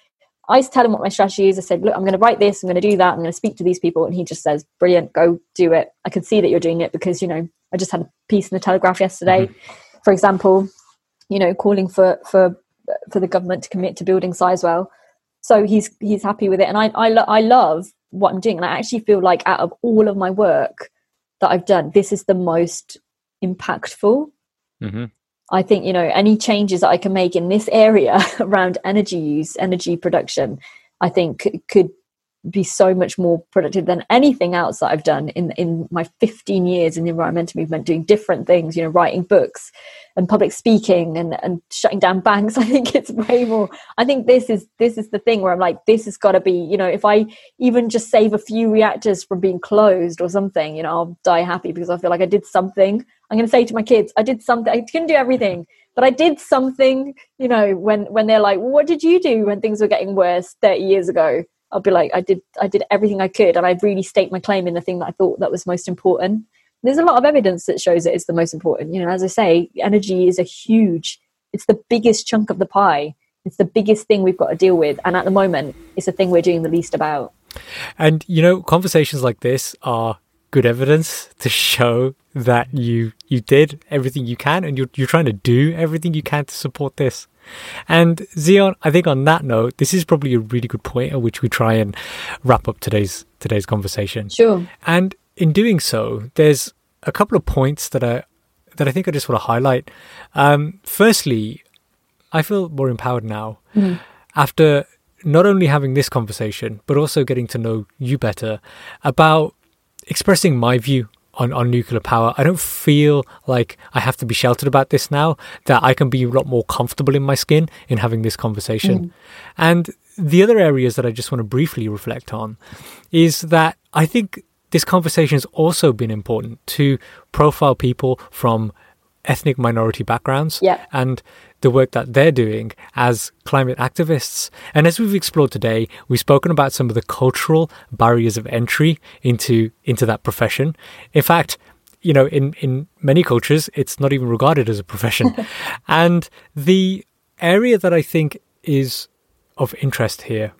I tell him what my strategy is. I said, look, I'm going to write this, I'm going to do that, I'm going to speak to these people, and he just says, brilliant, go do it. I can see that you're doing it, because, you know, I just had a piece in the Telegraph yesterday, for example, you know, calling for the government to commit to building Sizewell. So he's happy with it, and I love what I'm doing, and I actually feel like out of all of my work that I've done, this is the most impactful. I think, you know, any changes that I can make in this area around energy use, energy production, I think could be so much more productive than anything else that I've done in my 15 years in the environmental movement, doing different things, you know, writing books and public speaking and shutting down banks. I think it's way more. I think this is the thing where I'm like, this has got to be, you know, if I even just save a few reactors from being closed or something, you know, I'll die happy, because I feel like I did something. I'm going to say to my kids, I did something. I couldn't do everything, but I did something, you know, when they're like, well, what did you do when things were getting worse 30 years ago? I'll be like, I did everything I could, and I really staked my claim in the thing that I thought that was most important. There's a lot of evidence that shows it is the most important. You know, as I say, energy is it's the biggest chunk of the pie. It's the biggest thing we've got to deal with. And at the moment, it's the thing we're doing the least about. And, you know, conversations like this are good evidence to show that you did everything you can, and you're trying to do everything you can to support this. And Zion, I think on that note, this is probably a really good point at which we try and wrap up today's conversation. Sure. And in doing so, there's a couple of points that I think I just want to highlight. Firstly, I feel more empowered now after not only having this conversation, but also getting to know you better about expressing my view on nuclear power. I don't feel like I have to be sheltered about this now, that I can be a lot more comfortable in my skin in having this conversation. And the other areas that I just want to briefly reflect on is that I think this conversation has also been important to profile people from ethnic minority backgrounds and the work that they're doing as climate activists. And as we've explored today, we've spoken about some of the cultural barriers of entry into that profession. In fact, you know, in many cultures, it's not even regarded as a profession. And the area that I think is of interest here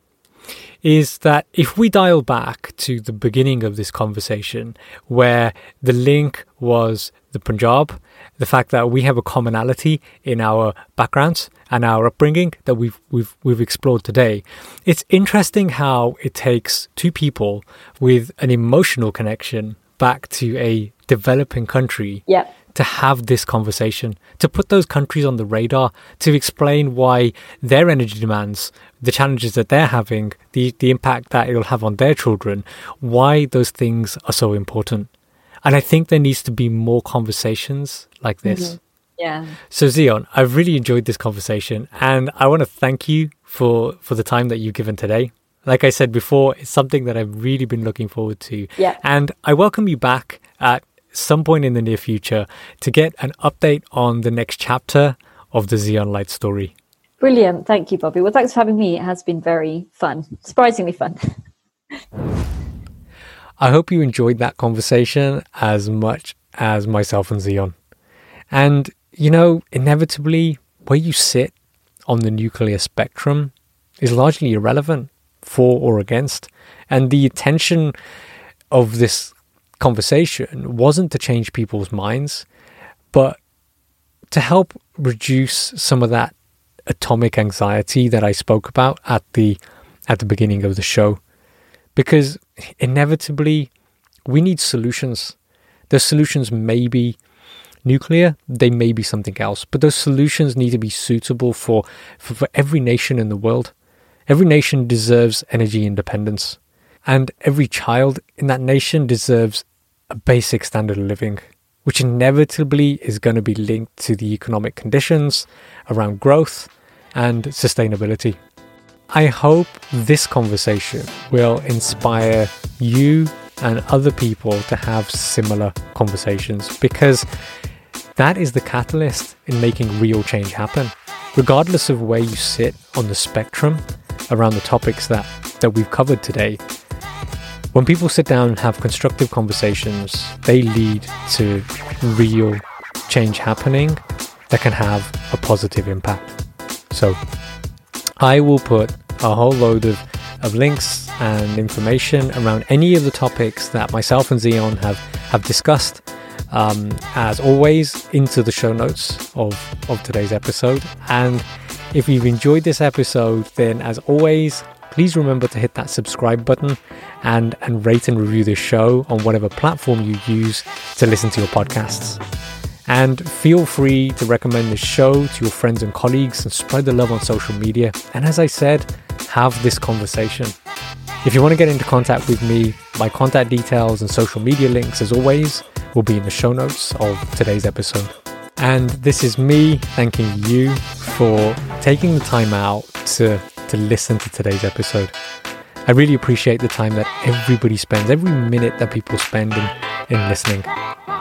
is that if we dial back to the beginning of this conversation, where the link was the Punjab, the fact that we have a commonality in our backgrounds and our upbringing that we've explored today, it's interesting how it takes two people with an emotional connection back to a developing country to have this conversation, to put those countries on the radar, to explain why their energy demands, the challenges that they're having, the impact that it'll have on their children, why those things are so important. And I think there needs to be more conversations like this. Yeah. So Zion, I've really enjoyed this conversation, and I want to thank you for the time that you've given today. Like I said before, it's something that I've really been looking forward to. Yeah. And I welcome you back at some point in the near future to get an update on the next chapter of the Xeon Light story. Brilliant. Thank you, Bobby. Well, thanks for having me. It has been very fun, surprisingly fun. I hope you enjoyed that conversation as much as myself and Xeon. And, inevitably, where you sit on the nuclear spectrum is largely irrelevant, for or against. And the intention of this conversation wasn't to change people's minds, but to help reduce some of that atomic anxiety that I spoke about at the beginning of the show. Because inevitably, we need solutions. Those solutions may be nuclear, they may be something else, but those solutions need to be suitable for every nation in the world. Every nation deserves energy independence, and every child in that nation deserves a basic standard of living, which inevitably is going to be linked to the economic conditions around growth and sustainability. I hope this conversation will inspire you and other people to have similar conversations, because that is the catalyst in making real change happen. Regardless of where you sit on the spectrum around the topics that we've covered today, when people sit down and have constructive conversations, they lead to real change happening that can have a positive impact. So I will put a whole load of links and information around any of the topics that myself and Xeon have discussed, as always, into the show notes of today's episode. And if you've enjoyed this episode, then as always, please remember to hit that subscribe button and rate and review this show on whatever platform you use to listen to your podcasts. And feel free to recommend this show to your friends and colleagues and spread the love on social media. And as I said, have this conversation. If you want to get into contact with me, my contact details and social media links, as always, will be in the show notes of today's episode. And this is me thanking you for taking the time out to listen to today's episode. I really appreciate the time that everybody spends, every minute that people spend in listening.